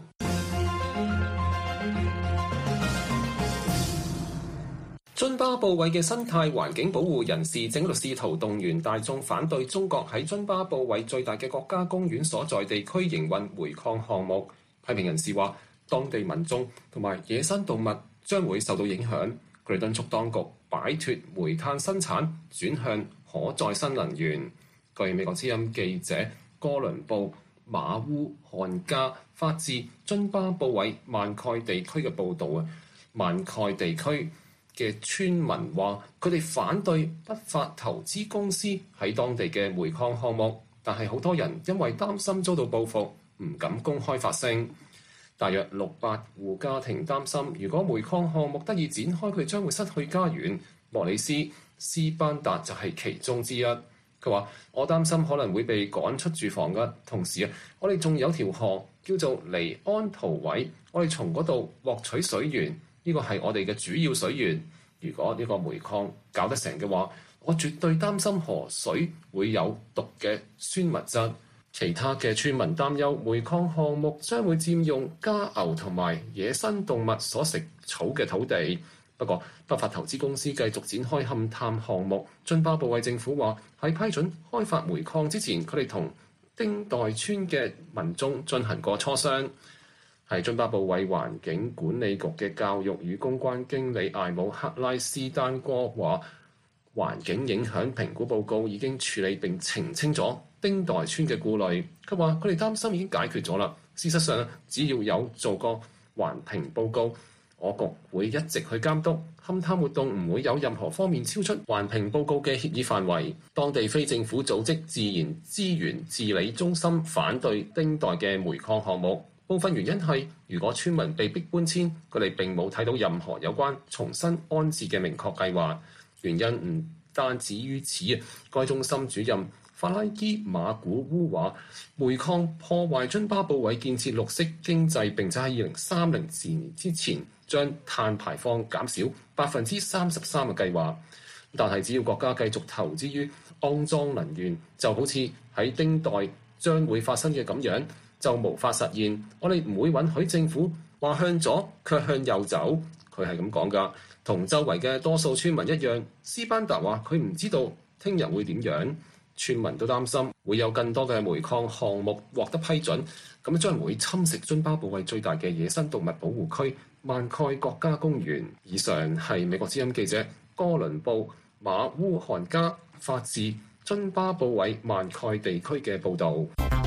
津巴布韋嘅生態環境保護人士正喺度試圖動員大眾反對中國喺津巴布韋最大嘅國家公園所在地區營運煤礦項目。批評人士話，當地民眾同埋野生動物將會受到影響。佢哋敦促當局擺脱煤炭生產，轉向可再生能源。據美國之音記者哥倫布馬烏漢加發自津巴布韋萬蓋地區嘅報導啊，萬蓋地區嘅村民話，佢哋反對不法投資公司喺當地嘅煤礦項目，但係好多人因為擔心遭到報復，唔敢公開發聲。大約六百戶家庭擔心，如果煤礦項目得以展開，佢哋將會失去家園。莫里斯斯班達就係其中之一。佢話：我擔心可能會被趕出住房嘅，同時啊，我哋仲有條河叫做尼安圖韋，我哋從嗰度獲取水源。呢個係我哋嘅主要水源。如果呢個煤礦搞得成嘅話，我絕對擔心河水會有毒嘅酸物質。其他嘅村民擔憂煤礦項目將會佔用家牛同埋野生動物所食草嘅土地。不過，不法投資公司繼續展開勘探項目。津巴布韋政府話喺批准開發煤礦之前，佢哋同丁代村嘅民眾進行過磋商。係津巴布韋環境管理局嘅教育與公關經理艾姆克拉斯丹哥話，環境影響評估報告已經處理並澄清咗丁代村嘅顧慮。佢話佢哋擔心已經解決咗啦。事實上，只要有做過環評報告，我局會一直去監督勘探活動，唔會有任何方面超出環評報告嘅協議範圍。當地非政府組織自然資源治理中心反對丁代嘅煤礦項目。部分原因係，如果村民被逼搬遷，佢哋並冇睇到任何有關重新安置嘅明確計劃。原因唔單止於此啊！該中心主任法拉基馬古烏話，煤礦破壞津巴布韋建設綠色經濟，並且喺二零三零年之前將碳排放減少百分之三十三嘅計劃。但係只要國家繼續投資於骯髒能源，就好似喺丁代將會發生嘅咁樣，就無法實現。我哋唔會允許政府話向左卻向右走。佢係咁講㗎，同周圍嘅多數村民一樣。斯班達話佢唔知道聽日會點樣。 村民都擔心會有更多嘅煤礦項目獲得批准，咁將會侵蝕津巴布韋最大嘅野生動物保護區萬蓋國家公園。以上係美國之音記者哥倫布馬烏漢加發自津巴布韋萬蓋地區嘅報導。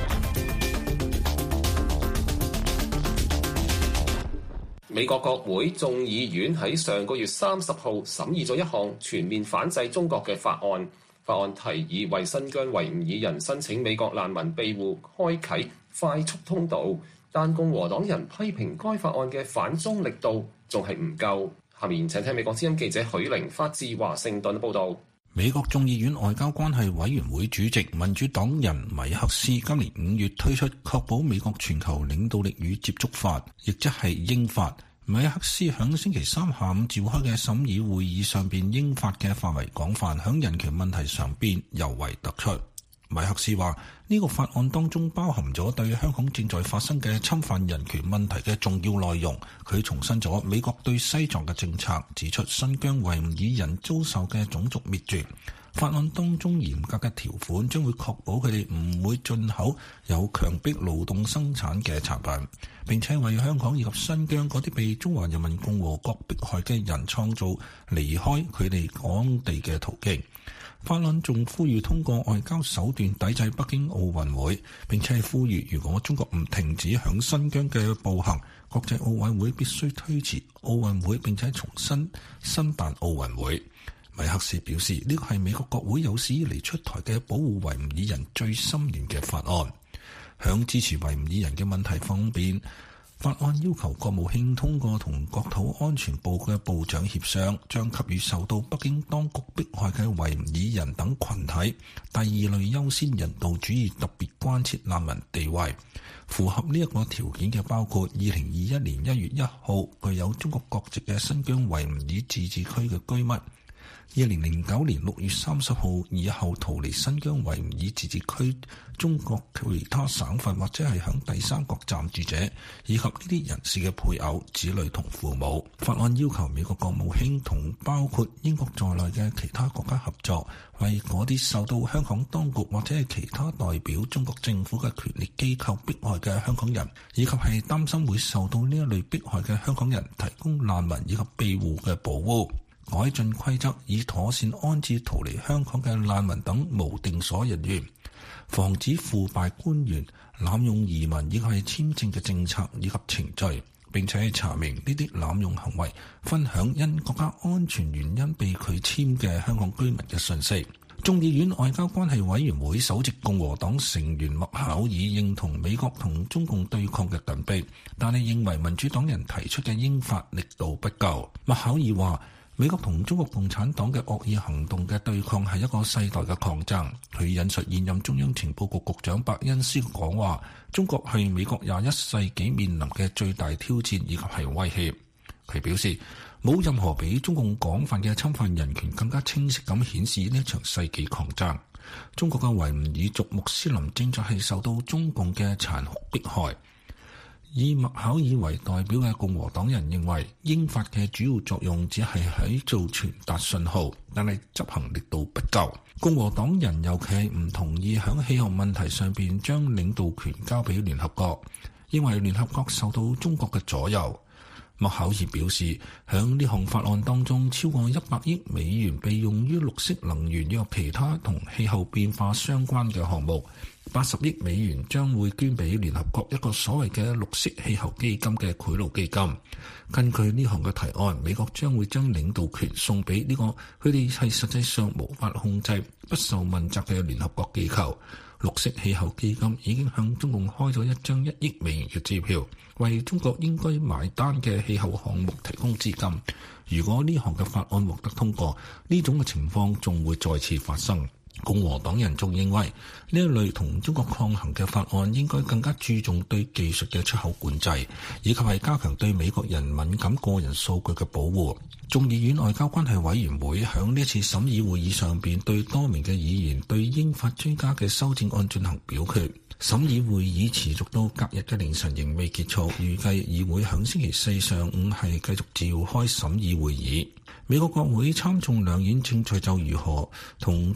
美國國會眾議院喺上個月三十號審議咗一項全面反制中國嘅法案。法案提議為新疆維吾爾人申請美國難民庇護開啟快速通道，但共和黨人批評該法案嘅反中力度仲係唔夠。下面請聽美國之音記者許玲發自華盛頓報導。 美國眾議院外交關係委員會主席民主黨人米克斯今年五月推出確保美國全球領導力與接觸法，亦即係英法。米克斯響星期三下午召開嘅審議會議上邊，英法嘅範圍廣泛，響人權問題上邊尤為突出。米克斯話呢個法案當中包含咗對香港正在發生嘅侵犯人權問題嘅重要內容。佢重申咗美國對西藏嘅政策，指出新疆維吾爾人遭受嘅種族滅絕。法案當中嚴格嘅條款將會確保佢哋唔會進口有強迫勞動生產嘅產品，並且為香港以及新疆嗰啲被中華人民共和國迫害嘅人創造離開佢哋港地嘅途徑。法案仲呼籲通過外交手段抵制北京奧運會，並且呼籲如果中國唔停止響新疆嘅暴行，國際奧委會必須推遲奧運會，並且重新申辦奧運會。米克斯表示，呢個係美國國會有史以嚟出台嘅保護維吾爾人最深遠嘅法案。響支持維吾爾人嘅問題方面，法案要求國務卿通過同國土安全部嘅部長協商，將給予受到北京當局迫害嘅維吾爾人等群體第二類優先人道主義特別關切難民地位。符合呢一個條件嘅包括二零二一年一月一號具有中國國籍嘅新疆維吾爾自治區嘅居民，二零零九年六月三十號以後逃離新疆維吾爾自治區中國其他省份或者係響第三國暫住者，以及呢啲人士嘅配偶、子女同父母。法案要求美國國務卿同包括英國在內嘅其他國家合作，為嗰啲受到香港當局或者係其他代表中國政府嘅權力機構迫害嘅香港人，以及係擔心會受到呢一類迫害嘅香港人提供難民以及庇護嘅保護。改進規則以妥善安置逃離香港嘅難民等無定所人員，防止腐敗官員濫用移民以及係簽證嘅政策以及程序，並且查明呢啲濫用行為，分享因國家安全原因被拒簽嘅香港居民嘅信息。眾議院外交關係委員會首席共和黨成員麥考爾認同美國同中共對抗嘅緊迫，但係認為民主黨人提出嘅英法力度不夠。麥考爾話，美國同中國共產黨嘅惡意行動嘅對抗係一個世代嘅抗爭。佢引述現任中央情報局局長伯恩斯講話，中國係美國廿一世紀面臨嘅最大挑戰以及係威脅。佢表示，冇任何比中共廣泛嘅侵犯人權更加清晰咁顯示呢一場世紀抗爭。中國嘅維吾爾族穆斯林正在係受到中共嘅殘酷迫害。以麥考爾為代表嘅共和黨人認為，英法嘅主要作用只係喺做傳達信號，但係執行力度不夠。共和黨人尤其係唔同意響氣候問題上邊將領導權交俾聯合國，認為聯合國受到中國嘅左右。麥考爾表示，響呢項法案當中，超過一百億美元被用於綠色能源以及其他同氣候變化相關嘅項目。八十億美元將會捐俾聯合國一個所謂嘅綠色氣候基金嘅賄賂基金。根據呢項嘅提案，美國將會將領導權送俾呢個佢哋係實際上無法控制、不受問責嘅聯合國機構。綠色氣候基金已經向中共開咗一張一億美元嘅支票，為中國應該買單嘅氣候項目提供資金。如果呢項嘅法案獲得通過，呢種嘅情況仲會再次發生。共和黨人仲認為呢一類同中國抗衡嘅法案應該更加注重對技術嘅出口管制，以及係加強對美國人敏感個人數據嘅保護。眾議院外交關係委員會響呢次審議會議上邊對多名嘅議員對英法追加嘅修正案進行表決。審議會議持續到隔日嘅凌晨仍未結束，預計議會響星期四上午係繼續召開審議會議。美國國會參眾兩院正在就如何同中國嘅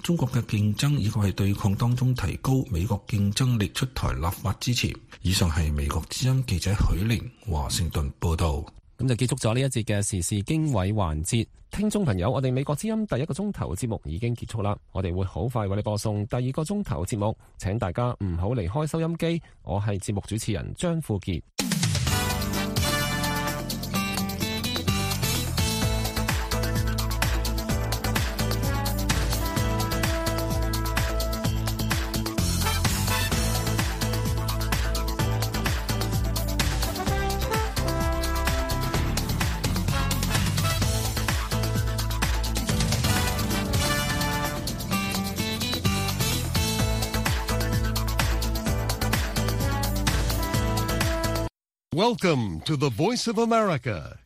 競爭以及係對抗當中提高美國競爭力出台立法支持。以上係美國之音記者許玲華盛頓報道。 咁就結束咗呢一節嘅時事經緯環節。聽眾朋友，我哋美國之音第一個鐘頭節目已經結束啦，我哋會好快為你播送第二個鐘頭節目，請大家唔好離開收音機。我係節目主持人張富傑。 Welcome to the Voice of America.